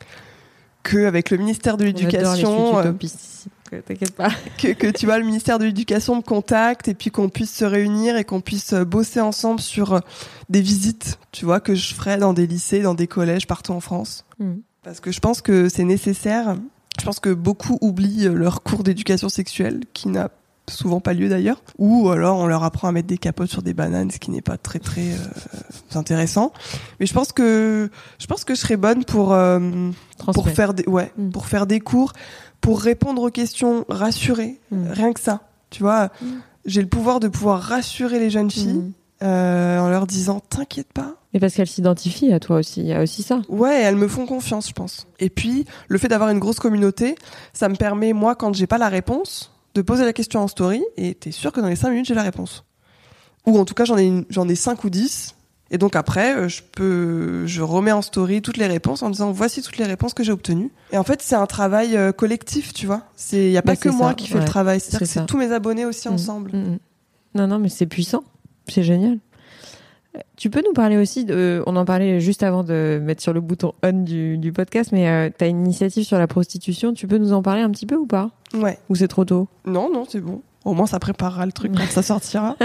que avec le ministère de l'Éducation... On adore les suites utopistes ici. T'inquiète pas. que, que tu vois, le ministère de l'Éducation me contacte et puis qu'on puisse se réunir et qu'on puisse bosser ensemble sur des visites, tu vois, que je ferai dans des lycées, dans des collèges partout en France. Mmh. Parce que je pense que c'est nécessaire. Je pense que beaucoup oublient leur cours d'éducation sexuelle, qui n'a souvent pas lieu d'ailleurs, ou alors on leur apprend à mettre des capotes sur des bananes, ce qui n'est pas très très euh, intéressant. Mais je pense que je pense que je serais bonne pour euh, pour faire des ouais, mmh. pour faire des cours, pour répondre aux questions, rassurer, mmh. rien que ça. Tu vois, mmh. j'ai le pouvoir de pouvoir rassurer les jeunes filles mmh. euh, en leur disant t'inquiète pas. Et parce qu'elles s'identifient à toi aussi, il y a aussi ça. Ouais, elles me font confiance, je pense. Et puis le fait d'avoir une grosse communauté, ça me permet moi quand j'ai pas la réponse de poser la question en story et t'es sûr que dans les cinq minutes j'ai la réponse. Ou en tout cas j'en ai une, j'en ai cinq ou dix Et donc après, je peux, je remets en story toutes les réponses en disant voici toutes les réponses que j'ai obtenues. Et en fait, c'est un travail euh, collectif, tu vois. C'est, il y a pas bah, que moi ça. qui fait ouais. le travail. C'est-à-dire c'est que ça. c'est tous mes abonnés aussi mmh. ensemble. Mmh. Non, non, mais c'est puissant. C'est génial. Tu peux nous parler aussi de, on en parlait juste avant de mettre sur le bouton on du, du podcast, mais euh, t'as une initiative sur la prostitution. Tu peux nous en parler un petit peu ou pas ? Ouais. Ou c'est trop tôt ? Non, non, c'est bon. Au moins, ça préparera le truc quand ça sortira.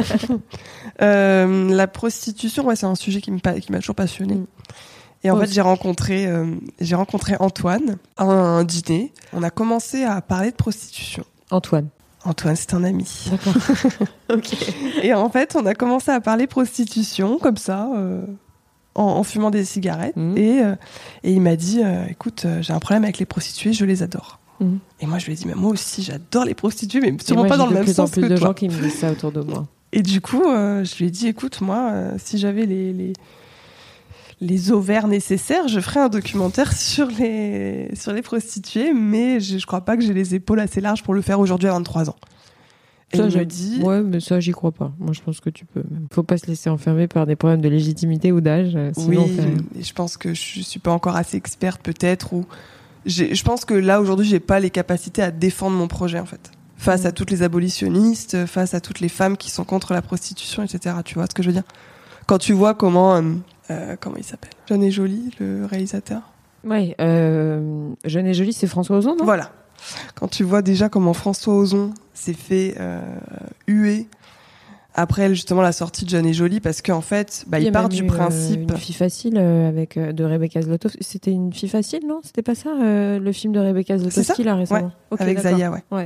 euh, la prostitution, ouais, c'est un sujet qui, me, qui m'a toujours passionnée. Mm. Et en oh, fait, j'ai rencontré, euh, j'ai rencontré Antoine à un, un dîner. On a commencé à parler de prostitution. Antoine. Antoine, c'est un ami. D'accord. Ok. Et en fait, on a commencé à parler prostitution, comme ça, euh, en, en fumant des cigarettes. Mm. Et, euh, et il m'a dit, euh, écoute, euh, j'ai un problème avec les prostituées, je les adore. Mmh. Et moi je lui ai dit mais moi aussi j'adore les prostituées mais sûrement moi, pas dans le même sens que toi. Il y a de plus en plus de gens qui me disent ça autour de moi. Et du coup euh, je lui ai dit écoute moi euh, si j'avais les, les les ovaires nécessaires je ferais un documentaire sur les sur les prostituées mais je, je crois pas que j'ai les épaules assez larges pour le faire aujourd'hui à vingt-trois ans. Et ça, j'ai dit ouais mais ça j'y crois pas. Moi je pense que tu peux. Faut pas se laisser enfermer par des problèmes de légitimité ou d'âge. Sinon, oui fait... je pense que je suis pas encore assez experte peut-être ou J'ai, je pense que là, aujourd'hui, j'ai pas les capacités à défendre mon projet, en fait. Face mmh. à toutes les abolitionnistes, face à toutes les femmes qui sont contre la prostitution, et cetera. Tu vois ce que je veux dire ? Quand tu vois comment, euh, euh, comment il s'appelle ? Jeune et Jolie, le réalisateur. Oui, euh, Jeune et Jolie, c'est François Ozon, non ? Voilà. Quand tu vois déjà comment François Ozon s'est fait euh, huer après justement la sortie de Jeune et Jolie, parce qu'en fait, bah, il, il part du eu, principe. Euh, une fille facile euh, avec euh, de Rebecca Zlotowski. C'était une fille facile, non ? C'était pas ça euh, le film de Rebecca Zlotowski là récemment. Ouais. Okay, avec d'accord. Zaya, ouais. ouais.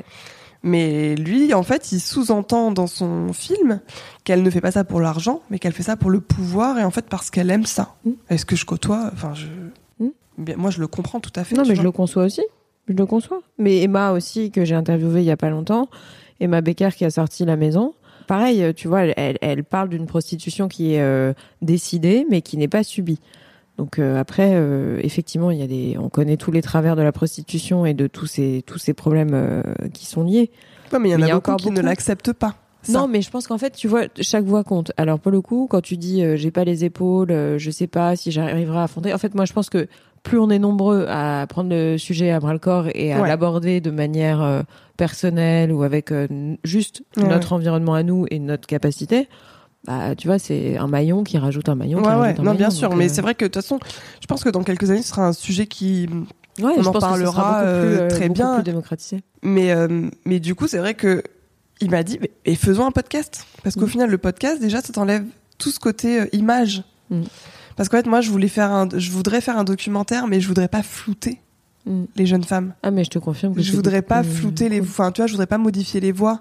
Mais lui, en fait, il sous-entend dans son film qu'elle ne fait pas ça pour l'argent, mais qu'elle fait ça pour le pouvoir et en fait parce qu'elle aime ça. Mm. Est-ce que je côtoie ? Enfin, je. Mm. Bien, moi, je le comprends tout à fait. Non, mais vois. je le conçois aussi. Je le conçois. Mais Emma aussi, que j'ai interviewée il y a pas longtemps, Emma Becker qui a sorti La Maison. Pareil, tu vois, elle, elle parle d'une prostitution qui est euh, décidée, mais qui n'est pas subie. Donc euh, après, euh, effectivement, il y a des, on connaît tous les travers de la prostitution et de tous ces tous ces problèmes euh, qui sont liés. Ouais, mais il y en mais a, y a beaucoup qui beaucoup. ne l'acceptent pas. Ça. Non, mais je pense qu'en fait, tu vois, chaque voix compte. Alors pour le coup, quand tu dis euh, j'ai pas les épaules, euh, je sais pas si j'arriverai à affronter. En fait, moi, je pense que plus on est nombreux à prendre le sujet à bras le corps et à ouais. l'aborder de manière euh, personnelle ou avec euh, juste ouais, notre ouais. environnement à nous et notre capacité, bah tu vois, c'est un maillon qui rajoute un maillon. Ouais, qui ouais. rajoute un non, maillon, bien sûr, donc, mais euh... c'est vrai que de toute façon, je pense que dans quelques années, ce sera un sujet qui, ouais, on je en pense parlera que ce sera beaucoup plus, euh, très beaucoup bien, plus démocratisé. Mais euh, mais du coup, c'est vrai que il m'a dit, et faisons un podcast, parce qu'au mmh. final, le podcast, déjà, ça t'enlève tout ce côté euh, image. Mmh. Parce qu'en fait, moi, je voulais faire un, je voudrais faire un documentaire, mais je voudrais pas flouter mm. les jeunes femmes. Ah, mais je te confirme que je voudrais pas plus... flouter les, enfin, tu vois, je voudrais pas modifier les voix.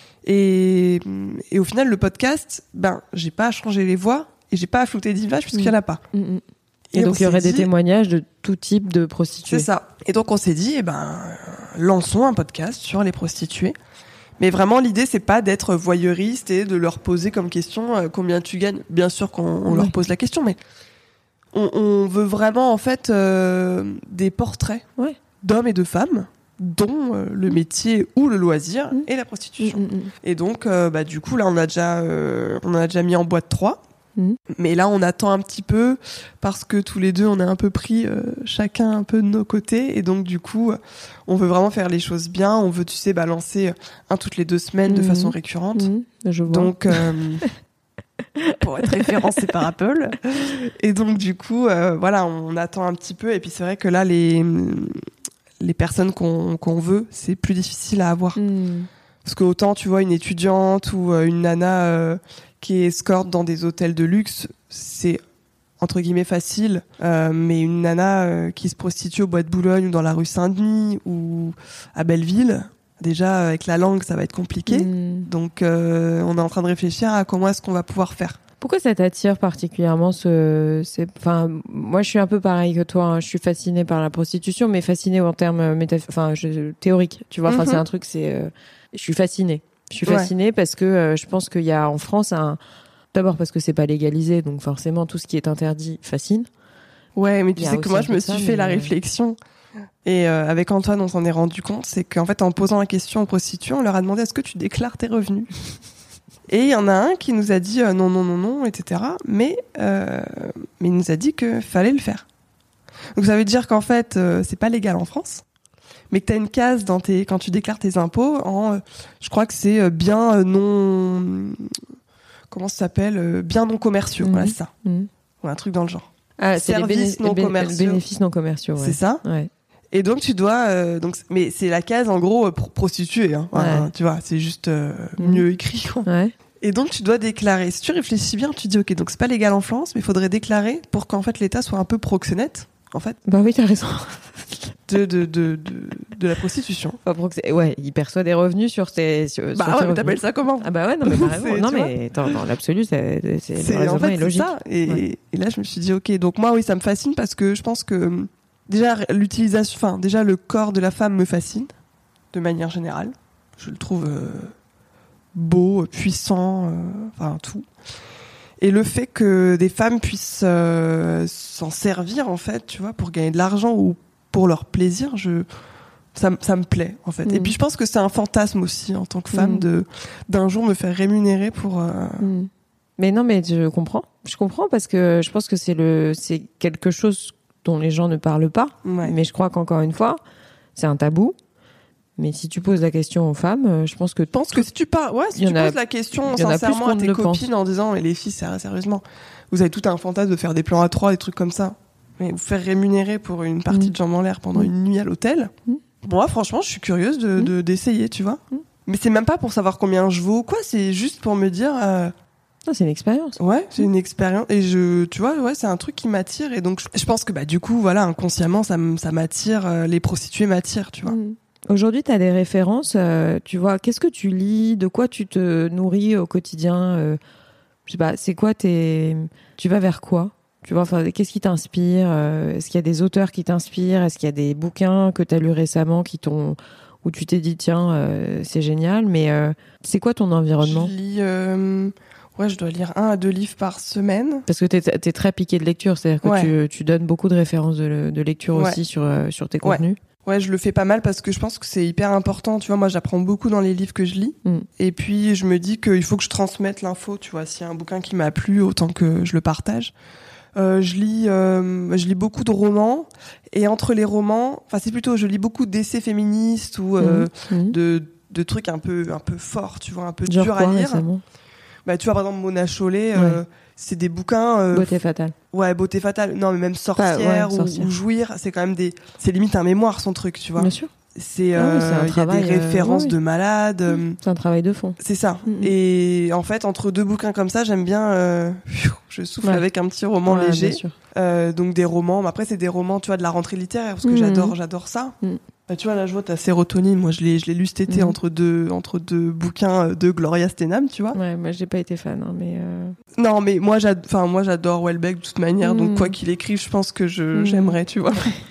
Et, et au final, le podcast, ben, j'ai pas à changer les voix et j'ai pas à flouter d'image puisqu'il mm. y en a pas. Mm. Et, et donc, il y aurait dit... des témoignages de tout type de prostituées. C'est ça. Et donc, on s'est dit, eh ben, lançons un podcast sur les prostituées. Mais vraiment, l'idée, c'est pas d'être voyeuriste et de leur poser comme question euh, combien tu gagnes. Bien sûr qu'on on oui. leur pose la question, mais on, on veut vraiment, en fait, euh, des portraits ouais. d'hommes et de femmes dont euh, le métier ou le loisir mmh. est la prostitution. Mmh, mmh. Et donc, euh, bah, du coup, là, on a déjà, euh, on a déjà mis en boîte trois. Mmh. Mais là, on attend un petit peu parce que tous les deux, on est un peu pris euh, chacun un peu de nos côtés. Et donc, du coup, on veut vraiment faire les choses bien. On veut, tu sais, balancer un toutes les deux semaines mmh. de façon récurrente. Mmh. Je vois. Donc, euh, pour être référencé par Apple. Et donc, du coup, euh, voilà, on attend un petit peu. Et puis, c'est vrai que là, les, les personnes qu'on, qu'on veut, c'est plus difficile à avoir. Mmh. Parce que autant, tu vois, une étudiante ou euh, une nana... Euh, qui est escorte dans des hôtels de luxe, c'est entre guillemets facile, euh, mais une nana euh, qui se prostitue au Bois de Boulogne ou dans la rue Saint-Denis ou à Belleville, déjà avec la langue ça va être compliqué, mmh. donc euh, on est en train de réfléchir à comment est-ce qu'on va pouvoir faire. Pourquoi ça t'attire particulièrement ce, c'est, enfin, moi je suis un peu pareil que toi, hein. Je suis fascinée par la prostitution, mais fascinée en termes métaph- enfin, je, théoriques, tu vois, enfin mmh. c'est un truc, c'est, euh, je suis fascinée. Je suis fascinée ouais. parce que euh, je pense qu'il y a en France un... D'abord parce que c'est pas légalisé, donc forcément tout ce qui est interdit fascine. Ouais, mais tu sais que moi je me suis ça, fait mais... la réflexion et euh, avec Antoine on s'en est rendu compte, c'est qu'en fait en posant la question aux prostituées, on leur a demandé est-ce que tu déclares tes revenus. Et il y en a un qui nous a dit euh, non, non, non, non, et cetera. Mais, euh, mais il nous a dit qu'il fallait le faire. Donc ça veut dire qu'en fait, euh, c'est pas légal en France, mais que tu as une case dans tes, quand tu déclares tes impôts, en, euh, je crois que c'est euh, bien euh, non... Comment ça s'appelle euh, bien non commerciaux, mmh. voilà, c'est ça. Mmh. Ou un truc dans le genre. Ah, c'est Services les non béné- commerciaux. bénéfices non commerciaux, ouais. C'est ça. Ouais. Et donc tu dois, euh, donc, mais c'est la case en gros pro- prostituée, hein. Enfin, Ouais. tu vois, c'est juste euh, Mmh. mieux écrit, quoi. Ouais. Et donc tu dois déclarer. Si tu réfléchis bien, tu dis ok, donc c'est pas légal en France, mais il faudrait déclarer pour qu'en fait l'État soit un peu proxénète, en fait, Bah oui, t'as raison. de de de de, de la prostitution. Enfin, pour que c'est- ouais, il perçoit des revenus sur ses. Sur, Bah sur ouais, ses mais revenus. t'appelles ça comment? Ah bah ouais, non mais carrément. C'est- Non tu mais attends, dans l'absolu, c'est, c'est, C'est le en raisonnement fait est c'est logique. ça. Et, Ouais. et là je me suis dit ok, donc moi oui ça me fascine parce que je pense que hum, déjà l'utilisation, enfin déjà le corps de la femme me fascine de manière générale. Je le trouve euh, beau, puissant, euh, enfin tout. Et le fait que des femmes puissent euh, s'en servir en fait, tu vois, pour gagner de l'argent ou pour leur plaisir, je ça, m- ça me plaît en fait. Mm. Et puis je pense que c'est un fantasme aussi en tant que femme Mm. de d'un jour me faire rémunérer pour. Euh... Mm. Mais non, mais je comprends. Je comprends parce que je pense que c'est le, c'est quelque chose dont les gens ne parlent pas. Ouais. Mais je crois qu'encore une fois, c'est un tabou. Mais si tu poses la question aux femmes, euh, je pense que Je pense que si tu parles, ouais, si Il y tu en a- poses la question il y en a plus sincèrement qu'on à ne tes le copines pense. en disant, mais les filles, c'est- sérieusement, vous avez tout un fantasme de faire des plans à trois, des trucs comme ça. Mais vous faire rémunérer pour une partie Mm. de jambes en l'air pendant Mm. une nuit à l'hôtel, Mm. moi, franchement, je suis curieuse de, Mm. de- d'essayer, tu vois. Mm. Mais c'est même pas pour savoir combien je vaux ou quoi, c'est juste pour me dire, euh, non, c'est une expérience. ouais, c'est une expérience. Et je, tu vois, ouais, c'est un truc qui m'attire. Et donc, je, je pense que, bah, du coup, voilà, inconsciemment, ça, m- ça m'attire, euh, les prostituées m'attirent, tu vois. Mm. Aujourd'hui, tu as des références, euh, tu vois, qu'est-ce que tu lis, de quoi tu te nourris au quotidien, euh, je sais pas, c'est quoi tes... Tu vas vers quoi? Tu vois, enfin, qu'est-ce qui t'inspire? euh, Est-ce qu'il y a des auteurs qui t'inspirent? Est-ce qu'il y a des bouquins que tu as lus récemment qui t'ont... où tu t'es dit, tiens, euh, c'est génial, mais euh, c'est quoi ton environnement? Je lis, euh, ouais, je dois lire un à deux livres par semaine. Parce que tu es très piqué de lecture, c'est-à-dire que Ouais. tu, tu donnes beaucoup de références de, de lecture Ouais. aussi sur, euh, sur tes Ouais. contenus. Ouais, je le fais pas mal parce que je pense que c'est hyper important. Tu vois, moi, j'apprends beaucoup dans les livres que je lis. Mm. Et puis, je me dis qu'il faut que je transmette l'info. Tu vois, s'il y a un bouquin qui m'a plu, autant que je le partage. Euh, je lis, euh, je lis beaucoup de romans. Et entre les romans, enfin, c'est plutôt, je lis beaucoup d'essais féministes ou euh, Mmh. Mmh. de, de trucs un peu, un peu forts, tu vois, un peu Genre durs quoi, à lire. récemment? Bah, tu vois, par exemple, Mona Chollet, euh, Ouais. c'est des bouquins. Euh, Beauté fatale. Ouais, Beauté fatale. Non, mais même Sorcière, ouais, ou- Sorcière. ou, Jouir, c'est quand même des. C'est limite un mémoire, son truc, tu vois. Bien sûr. C'est, Ah oui, euh, c'est un il y a travail, des euh, références oui, oui. de malades. euh, C'est un travail de fond. c'est ça. Mm, mm. Et en fait, entre deux bouquins comme ça, j'aime bien. Euh, pfiou, je souffle Ouais. avec un petit roman Ouais, léger. bien sûr. Euh, donc des romans. Mais après, c'est des romans, tu vois, de la rentrée littéraire parce que Mm. j'adore, j'adore ça. Mm. Bah, tu vois, là, je vois ta sérotonine. Moi, je l'ai, je l'ai lu cet été Mm. entre deux, entre deux bouquins euh, de Gloria Steinem, tu vois. Ouais, moi j'ai pas été fan, hein, mais. Euh... Non, mais moi, j'ad... enfin, moi, j'adore Houellebecq de toute manière. Mm. Donc, quoi qu'il écrive, je pense que je, Mm. j'aimerais, tu vois.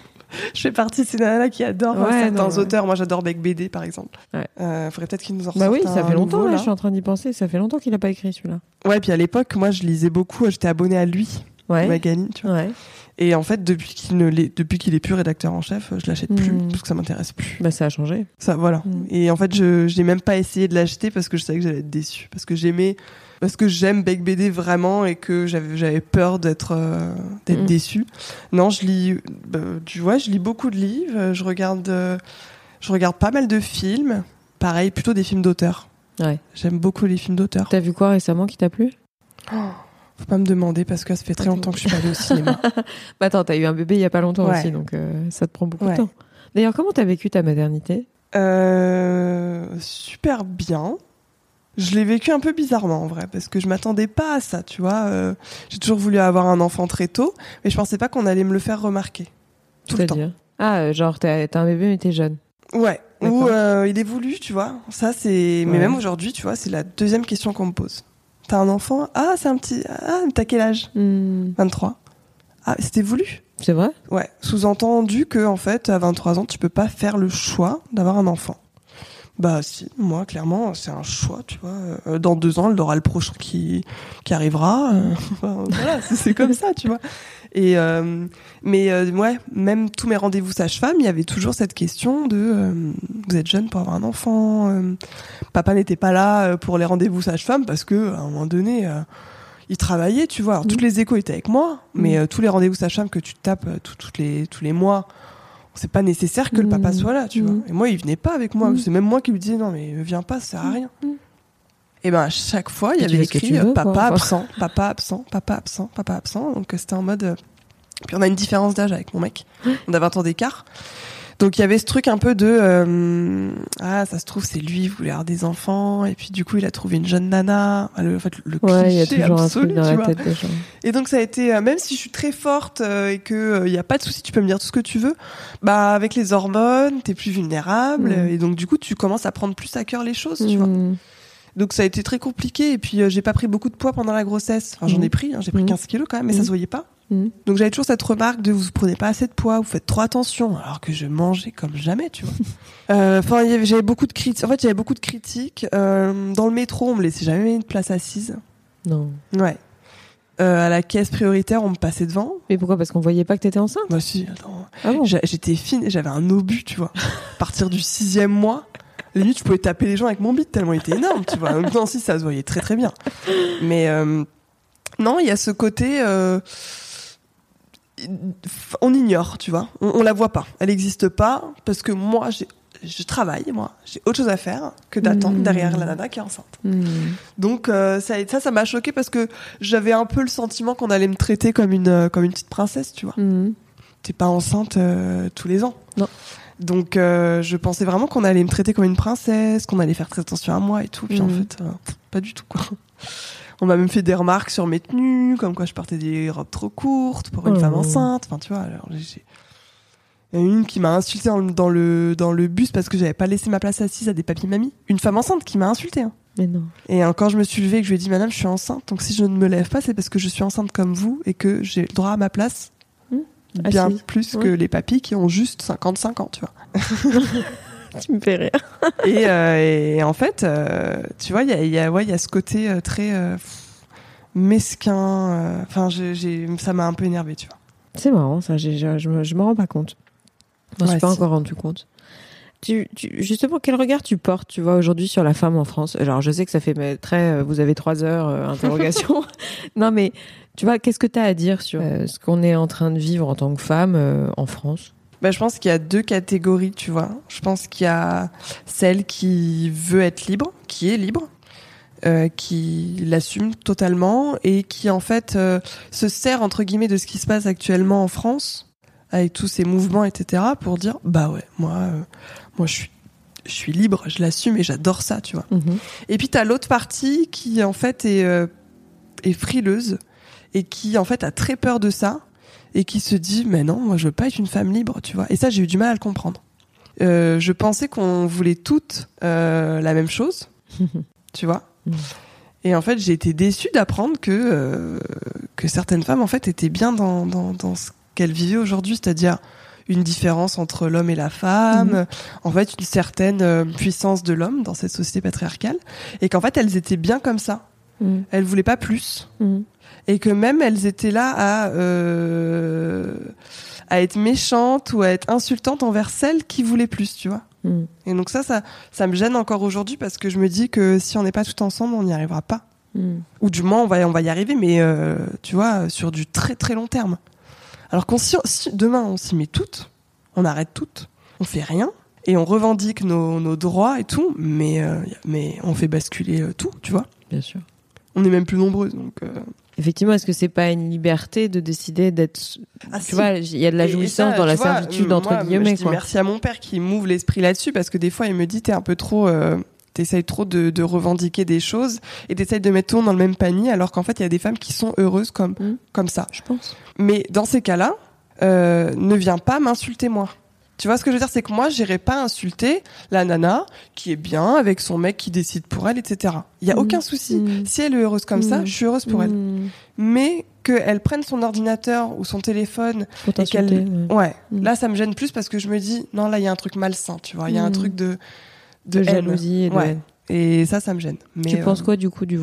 Je fais partie de ces nanas qui adorent Ouais, certains non, ouais. auteurs. Moi, j'adore Beck B D, par exemple. Ouais. Euh, faudrait peut-être qu'il nous en Bah oui, ressorte ça un fait longtemps, nouveau, là, là. je suis en train d'y penser. Ça fait longtemps qu'il a pas écrit celui-là. Ouais, puis à l'époque, moi, je lisais beaucoup. J'étais abonnée à lui, Ouais. Magali, tu vois. Ouais. Et en fait, depuis qu'il ne l'est, depuis qu'il est plus rédacteur en chef, je l'achète plus Mm. parce que ça m'intéresse plus. Bah ça a changé. Ça, voilà. Mm. Et en fait, je, je n'ai même pas essayé de l'acheter parce que je savais que j'allais être déçue, parce que j'aimais, parce que j'aime Beck B D vraiment et que j'avais, j'avais peur d'être, euh, d'être Mm. déçue. Non, je lis, bah, tu vois, je lis beaucoup de livres. Je regarde, euh, je regarde pas mal de films. Pareil, plutôt des films d'auteur. Ouais. J'aime beaucoup les films d'auteur. T'as vu quoi récemment qui t'a plu? Faut pas me demander parce que ça fait très longtemps que je suis pas allée au cinéma. Bah attends, t'as eu un bébé il y a pas longtemps Ouais. aussi, donc euh, ça te prend beaucoup Ouais. de temps. D'ailleurs, comment t'as vécu ta maternité? Euh, super bien. Je l'ai vécu un peu bizarrement en vrai parce que je m'attendais pas à ça, tu vois. Euh, j'ai toujours voulu avoir un enfant très tôt, mais je pensais pas qu'on allait me le faire remarquer tout le temps. C'est-à-dire Ah, euh, genre t'as, t'as un bébé mais t'es jeune. Ouais. D'accord. Ou euh, il est voulu, tu vois. Ça c'est. Mais Ouais. même aujourd'hui, tu vois, c'est la deuxième question qu'on me pose. T'as un enfant? Ah, c'est un petit. Ah, mais t'as quel âge? Hmm. vingt-trois. Ah, c'était voulu. C'est vrai? Ouais. Sous-entendu que en fait, à vingt-trois ans, tu peux pas faire le choix d'avoir un enfant. Bah si, moi clairement c'est un choix, tu vois. Euh, dans deux ans, elle aura le prochain qui qui arrivera. Euh, enfin, voilà, c'est, c'est comme ça, tu vois. Et euh, mais euh, ouais, même tous mes rendez-vous sage-femme, il y avait toujours cette question de euh, vous êtes jeune pour avoir un enfant. Euh, papa n'était pas là pour les rendez-vous sage-femme parce que à un moment donné, euh, il travaillait, tu vois. Alors, mmh. toutes les échos étaient avec moi, mais euh, tous les rendez-vous sage-femme que tu tapes euh, tout, toutes les tous les mois, c'est pas nécessaire que mmh. le papa soit là, tu mmh. vois. Et moi, il venait pas avec moi. Mmh. C'est même moi qui lui disais non mais viens pas, ça sert à rien. Mmh. Et ben à chaque fois, il y avait écrit veux, papa quoi, absent, papa absent, papa absent, papa absent. Donc c'était en mode. Euh... Puis on a une différence d'âge avec mon mec. On a vingt ans d'écart. Donc il y avait ce truc un peu de euh... ah ça se trouve c'est lui il voulait avoir des enfants et puis du coup il a trouvé une jeune nana. Le, en fait le ouais, cliché y a toujours absolu, un truc dans tu la vois. Tête des gens. Et donc ça a été euh, même si je suis très forte euh, et que il euh, y a pas de souci, tu peux me dire tout ce que tu veux. Bah avec les hormones t'es plus vulnérable mmh. et donc du coup tu commences à prendre plus à cœur les choses, mmh. tu vois. Donc ça a été très compliqué et puis euh, j'ai pas pris beaucoup de poids pendant la grossesse. Enfin, j'en ai pris, hein, j'ai pris mmh. quinze kilos quand même, mais mmh. ça se voyait pas. Mmh. Donc j'avais toujours cette remarque de vous prenez pas assez de poids, vous faites trop attention, alors que je mangeais comme jamais, tu vois. Enfin, euh, j'avais beaucoup de critiques. En fait, j'avais beaucoup de critiques. Euh, dans le métro, on me laissait jamais une place assise. Non. Ouais. Euh, à la caisse prioritaire, on me passait devant. Mais pourquoi ? Parce qu'on voyait pas que t'étais enceinte ? Bah si, attends. Ah bon ? J'étais fine, j'avais un obus, tu vois. À partir du sixième mois. Limite, je pouvais taper les gens avec mon bite tellement il était énorme, tu vois. En même temps, si, ça se voyait très très bien. Mais euh, non, il y a ce côté, euh, on ignore, tu vois. On, on la voit pas. Elle n'existe pas parce que moi, j'ai, je travaille, moi, j'ai autre chose à faire que d'attendre mmh. derrière la nana qui est enceinte. Mmh. Donc euh, ça, ça, ça m'a choquée parce que j'avais un peu le sentiment qu'on allait me traiter comme une, comme une petite princesse, tu vois. Mmh. T'es pas enceinte euh, tous les ans. Non. Donc euh, je pensais vraiment qu'on allait me traiter comme une princesse, qu'on allait faire très attention à moi et tout. Puis mmh. en fait, euh, pas du tout, quoi. On m'a même fait des remarques sur mes tenues, comme quoi je portais des robes trop courtes pour une mmh. femme enceinte. Enfin, tu vois, alors j'ai... Il y a une qui m'a insultée dans le, dans le, dans le bus parce que j'avais pas laissé ma place assise à des papis-mamies. Une femme enceinte qui m'a insultée. Hein. Mais non. Et euh, quand je me suis levée et que je lui ai dit, madame, je suis enceinte, donc si je ne me lève pas, c'est parce que je suis enceinte comme vous et que j'ai droit à ma place. Bien Assise. Plus ouais. que les papis qui ont juste cinquante-cinq ans, tu vois. Tu me fais rire. et, euh, et en fait, euh, tu vois, il y a, y, a, ouais, y a ce côté euh, très euh, mesquin. Enfin, euh, ça m'a un peu énervée, tu vois. C'est marrant, ça. J'ai, je, je, je me rends pas compte. Je me ouais, suis pas si. encore rendu compte. Tu, tu, justement, quel regard tu portes, tu vois, aujourd'hui sur la femme en France ? Alors, je sais que ça fait très. Vous avez trois heures euh, interrogation. Non, mais. Tu vois, qu'est-ce que tu as à dire sur euh, ce qu'on est en train de vivre en tant que femme euh, en France ? Bah, je pense qu'il y a deux catégories, tu vois. Je pense qu'il y a celle qui veut être libre, qui est libre, euh, qui l'assume totalement et qui, en fait, euh, se sert, entre guillemets, de ce qui se passe actuellement en France, avec tous ces mouvements, et cetera, pour dire, bah ouais, moi, euh, moi je suis je suis libre, je l'assume et j'adore ça, tu vois. Mmh. Et puis, t'as l'autre partie qui, en fait, est, euh, est frileuse, et qui en fait a très peur de ça et qui se dit mais non, moi je veux pas être une femme libre, tu vois. Et ça, j'ai eu du mal à le comprendre. Euh, je pensais qu'on voulait toutes euh, la même chose, tu vois. Et en fait, j'ai été déçue d'apprendre que euh, que certaines femmes en fait étaient bien dans dans dans ce qu'elles vivaient aujourd'hui, c'est-à-dire une différence entre l'homme et la femme, mmh. en fait une certaine euh, puissance de l'homme dans cette société patriarcale, et qu'en fait elles étaient bien comme ça. Mmh. Elles voulaient pas plus. Mmh. Et que même elles étaient là à euh, à être méchantes ou à être insultantes envers celles qui voulaient plus, tu vois. Mm. Et donc ça, ça, ça me gêne encore aujourd'hui parce que je me dis que si on n'est pas tout ensemble, on n'y arrivera pas. Mm. Ou du moins, on va, on va y arriver, mais euh, tu vois, sur du très très long terme. Alors qu'on si, si demain on s'y met toutes, on arrête toutes, on fait rien et on revendique nos, nos droits et tout, mais euh, mais on fait basculer euh, tout, tu vois. Bien sûr. On est même plus nombreuses, donc. Euh... Effectivement, est-ce que c'est pas une liberté de décider d'être, ah, tu si. vois, il y a de la jouissance ça, dans la vois, servitude moi, entre guillemets. Je dis quoi. Merci à mon père qui m'ouvre l'esprit là-dessus parce que des fois il me dit t'es un peu trop, euh, t'essayes trop de, de revendiquer des choses et t'essayes de mettre tout le monde dans le même panier alors qu'en fait il y a des femmes qui sont heureuses comme mmh. comme ça. Je pense. Mais dans ces cas-là, euh, ne viens pas m'insulter moi. Tu vois ce que je veux dire, c'est que moi, j'irai pas insulter la nana qui est bien avec son mec qui décide pour elle, et cetera. Il y a mmh. aucun souci. Mmh. Si elle est heureuse comme mmh. ça, je suis heureuse pour mmh. elle. Mais qu'elle prenne son ordinateur ou son téléphone pour et qu'elle, ouais, ouais. Mmh. Là, ça me gêne plus parce que je me dis, non, là, il y a un truc malsain, tu vois. Il y a mmh. un truc de de, de jalousie et de ouais. Et ça, ça me gêne. Mais tu euh... penses quoi du coup du voile ?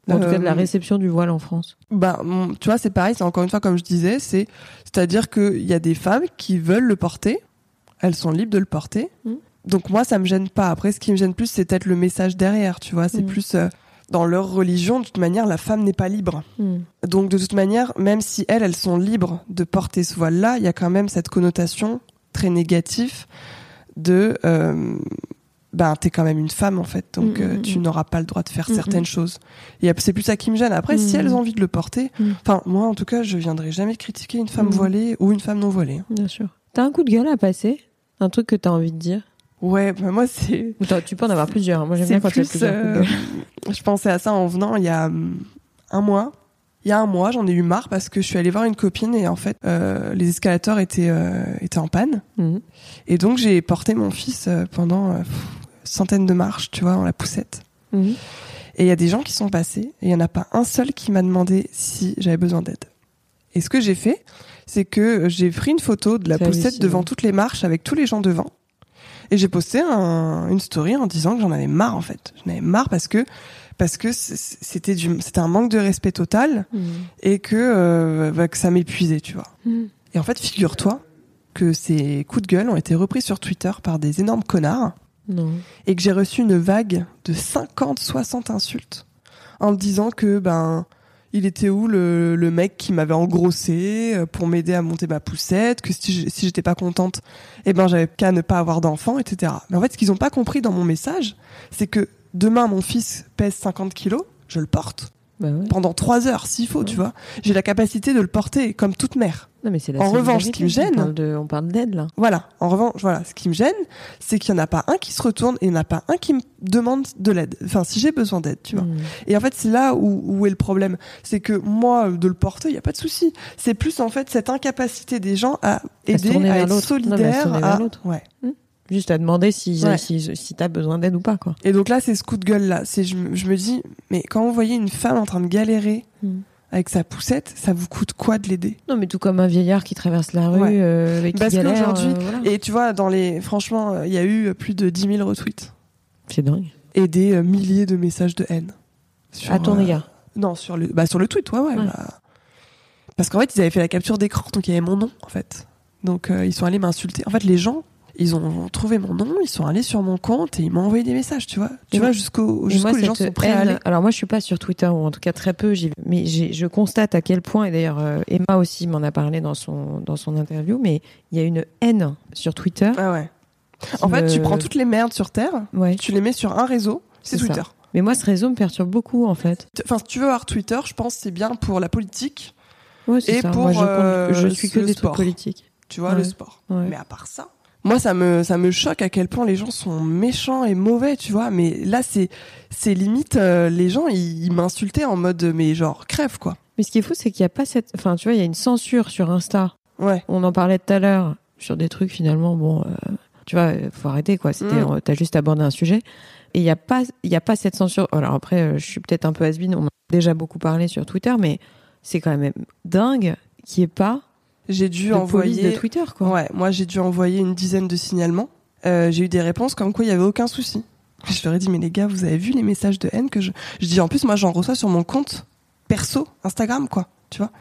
En tout euh, cas, de la réception du voile en France. Bah, tu vois, c'est pareil. C'est encore une fois, comme je disais, c'est, c'est-à-dire qu'il y a des femmes qui veulent le porter. Elles sont libres de le porter. Mmh. Donc moi, ça me gêne pas. Après, ce qui me gêne plus, c'est peut-être le message derrière, tu vois. C'est mmh. plus euh, dans leur religion, de toute manière, la femme n'est pas libre. Mmh. Donc de toute manière, même si elles, elles sont libres de porter ce voile-là, il y a quand même cette connotation très négative de... Euh, ben t'es quand même une femme en fait, donc mmh, euh, tu mmh. n'auras pas le droit de faire mmh, certaines mmh. choses. Et c'est plus ça qui me gêne. Après, mmh. si elles ont envie de le porter, enfin mmh. moi en tout cas, je viendrai jamais critiquer une femme mmh. voilée ou une femme non voilée. Bien sûr. T'as un coup de gueule à passer, un truc que t'as envie de dire? Ouais, bah moi c'est. Tu peux en avoir plusieurs. Moi j'aime bien quand tu as plusieurs euh... coups de gueule. Je pensais à ça en venant il y a un mois. Il y a un mois, j'en ai eu marre parce que je suis allée voir une copine et en fait, euh, les escalators étaient euh, étaient en panne. Mmh. Et donc j'ai porté mon fils euh, pendant euh, centaines de marches, tu vois, dans la poussette. Mmh. Et il y a des gens qui sont passés et il y en a pas un seul qui m'a demandé si j'avais besoin d'aide. Et ce que j'ai fait, c'est que j'ai pris une photo de la c'est poussette devant toutes les marches avec tous les gens devant. Et j'ai posté un, une story en disant que j'en avais marre en fait. J'en avais marre parce que parce que c'était du c'était un manque de respect total mmh. et que euh, bah, que ça m'épuisait, tu vois. Mmh. Et en fait, figure-toi que ces coups de gueule ont été repris sur Twitter par des énormes connards. Non. Et que j'ai reçu une vague de cinquante soixante insultes en me disant que ben il était où le, le mec qui m'avait engrossé pour m'aider à monter ma poussette, que si, si j'étais pas contente, eh ben j'avais qu'à ne pas avoir d'enfant, et cetera. Mais en fait, ce qu'ils ont pas compris dans mon message, c'est que demain mon fils pèse cinquante kilos, je le porte. Bah ouais. Pendant trois heures s'il faut, ouais. tu vois. J'ai la capacité de le porter comme toute mère. Non, mais c'est la en revanche, ce qui me gêne, on parle, de, on parle d'aide là. Voilà. En revanche, voilà, ce qui me gêne, c'est qu'il y en a pas un qui se retourne et il n'y en a pas un qui me demande de l'aide. Enfin, si j'ai besoin d'aide, tu vois. Mmh. Et en fait, c'est là où, où est le problème, c'est que moi, de le porter, il y a pas de souci. C'est plus en fait cette incapacité des gens à aider, à, à être solidaire, non, à, à ouais. Mmh. Juste à demander si, ouais. si, si, si t'as besoin d'aide ou pas, quoi. Et donc là, c'est ce coup de gueule là. C'est, je, je me dis, mais quand vous voyez une femme en train de galérer. Mmh. avec sa poussette, ça vous coûte quoi de l'aider? Non, mais tout comme un vieillard qui traverse la rue, ouais. euh, avec Parce qui galère. qu'aujourd'hui, euh, voilà. et tu vois, dans les, franchement, il y a eu plus de dix mille retweets. C'est dingue. Et des euh, milliers de messages de haine. Sur, à ton égard? Euh, non, sur le, bah, sur le tweet, ouais, ouais. ouais. Bah, parce qu'en fait, ils avaient fait la capture d'écran, donc il y avait mon nom, en fait. Donc, euh, ils sont allés m'insulter. En fait, les gens, ils ont trouvé mon nom, ils sont allés sur mon compte et ils m'ont envoyé des messages, tu vois. Tu et vois, jusqu'au, jusqu'où moi, les gens sont prêts haine, à aller. Alors moi, je suis pas sur Twitter, ou en tout cas très peu, j'y, mais j'ai, je constate à quel point, et d'ailleurs euh, Emma aussi m'en a parlé dans son, dans son interview, mais il y a une haine sur Twitter. Ah ouais. En me... fait, tu prends toutes les merdes sur Terre, ouais. tu les mets sur un réseau, c'est, c'est Twitter. Ça. Mais moi, ce réseau me perturbe beaucoup, en fait. Enfin, si tu veux avoir Twitter, je pense que c'est bien pour la politique. Ouais, c'est et ça. pour moi, je, euh, je suis que des sport. trucs politiques. Tu vois, ouais. le sport. Ouais. Mais à part ça, moi, ça me, ça me choque à quel point les gens sont méchants et mauvais, tu vois. Mais là, c'est, c'est limite, euh, les gens, ils, ils m'insultaient en mode, mais genre, crève, quoi. Mais ce qui est fou, c'est qu'il y a pas cette, enfin, tu vois, il y a une censure sur Insta. Ouais. On en parlait tout à l'heure, sur des trucs, finalement, bon, euh, tu vois, faut arrêter, quoi. C'était, mmh. t'as juste abordé un sujet. Et il y a pas, il y a pas cette censure. Alors après, euh, je suis peut-être un peu has-been, on m'a déjà beaucoup parlé sur Twitter, mais c'est quand même dingue qu'il n'y ait pas j'ai dû de envoyer police de Twitter, quoi. Ouais, moi j'ai dû envoyer une dizaine de signalements. Euh, j'ai eu des réponses comme quoi il y avait aucun souci. Je leur ai dit mais les gars, vous avez vu les messages de haine que je je dis en plus moi j'en reçois sur mon compte perso Instagram, quoi, tu vois.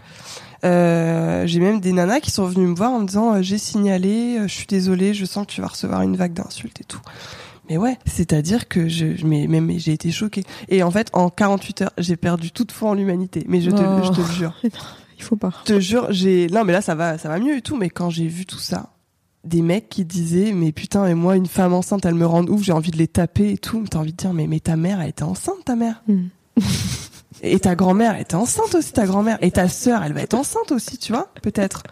Euh, j'ai même des nanas qui sont venues me voir en me disant euh, j'ai signalé, euh, je suis désolée, je sens que tu vas recevoir une vague d'insultes et tout. Mais ouais, c'est-à-dire que je, mais, mais, mais j'ai été choquée. Et en fait, en quarante-huit heures, j'ai perdu toute foi en l'humanité. Mais je te, oh. je te le jure. Il faut pas. Je te jure, j'ai, non, mais là, ça va, ça va mieux et tout. Mais quand j'ai vu tout ça, des mecs qui disaient, mais putain, et moi, une femme enceinte, elle me rend ouf, j'ai envie de les taper et tout. T'as envie de dire, mais, mais ta mère, elle était enceinte, ta mère. Mm. Et ta grand-mère, elle était enceinte aussi, ta grand-mère. Et ta sœur, elle va être enceinte aussi, tu vois, peut-être.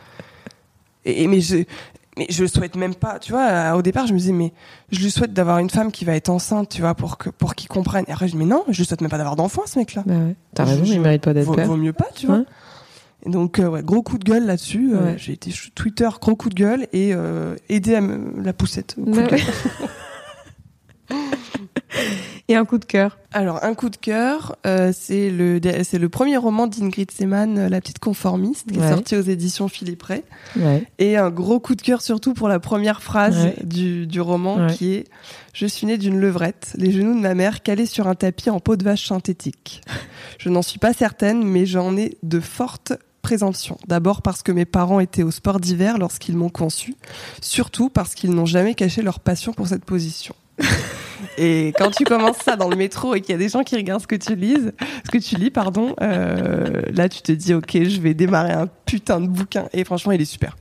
Et, mais je, mais je le souhaite même pas, tu vois. Au départ, je me disais, mais je lui souhaite d'avoir une femme qui va être enceinte, tu vois, pour que, pour qu'il comprenne. Et après, je dis, mais non, je lui souhaite même pas d'avoir d'enfant, ce mec-là. Bah ouais. T'as raison, je, il mérite pas d'être vaut, père. Vaut mieux pas, tu vois. Ouais. Et donc, euh, ouais, gros coup de gueule là-dessus. Ouais. Euh, j'ai été Twitter, gros coup de gueule et euh, aider à me, la poussette. Coup bah de gueule. Ouais. Et un coup de cœur? Alors, un coup de cœur, euh, c'est le c'est le premier roman d'Ingrid Seemann, La petite conformiste, qui ouais. est sorti aux éditions Philippe Ray. Ouais. Et un gros coup de cœur surtout pour la première phrase ouais. du, du roman, ouais. qui est « Je suis née d'une levrette, les genoux de ma mère calés sur un tapis en peau de vache synthétique. Je n'en suis pas certaine, mais j'en ai de fortes présomptions. D'abord parce que mes parents étaient au sport d'hiver lorsqu'ils m'ont conçue, surtout parce qu'ils n'ont jamais caché leur passion pour cette position. » Et quand tu commences ça dans le métro et qu'il y a des gens qui regardent ce que tu lises, ce que tu lis, pardon, euh, là tu te dis ok, je vais démarrer un putain de bouquin. Et franchement, il est super.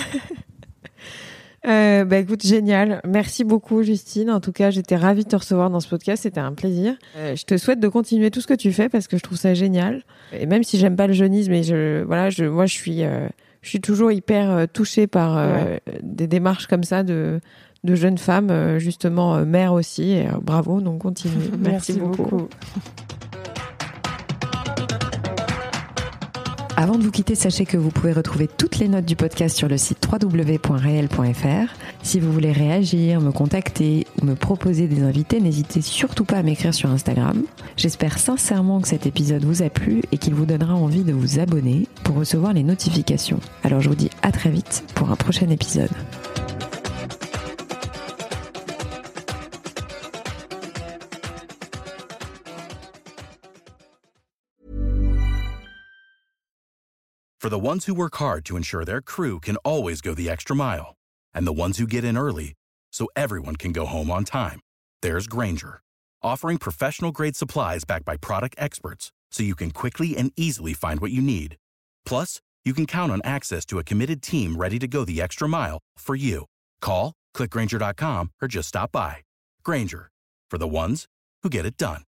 Euh, bah écoute, génial. Merci beaucoup, Justine. En tout cas, j'étais ravie de te recevoir dans ce podcast. C'était un plaisir. Euh, je te souhaite de continuer tout ce que tu fais parce que je trouve ça génial. Et même si j'aime pas le jeunisme, mais je, voilà, je, moi, je suis, euh, je suis toujours hyper euh, touchée par euh, ouais. des démarches comme ça de, de jeunes femmes, euh, justement euh, mères aussi. Et, euh, bravo, donc continue. Merci, Merci beaucoup. beaucoup. Avant de vous quitter, sachez que vous pouvez retrouver toutes les notes du podcast sur le site w w w point réel point f r. Si vous voulez réagir, me contacter ou me proposer des invités, n'hésitez surtout pas à m'écrire sur Instagram. J'espère sincèrement que cet épisode vous a plu et qu'il vous donnera envie de vous abonner pour recevoir les notifications. Alors je vous dis à très vite pour un prochain épisode. For the ones who work hard to ensure their crew can always go the extra mile, and the ones who get in early so everyone can go home on time, there's Grainger, offering professional-grade supplies backed by product experts so you can quickly and easily find what you need. Plus, you can count on access to a committed team ready to go the extra mile for you. Call, click Grainger dot com, or just stop by. Grainger, for the ones who get it done.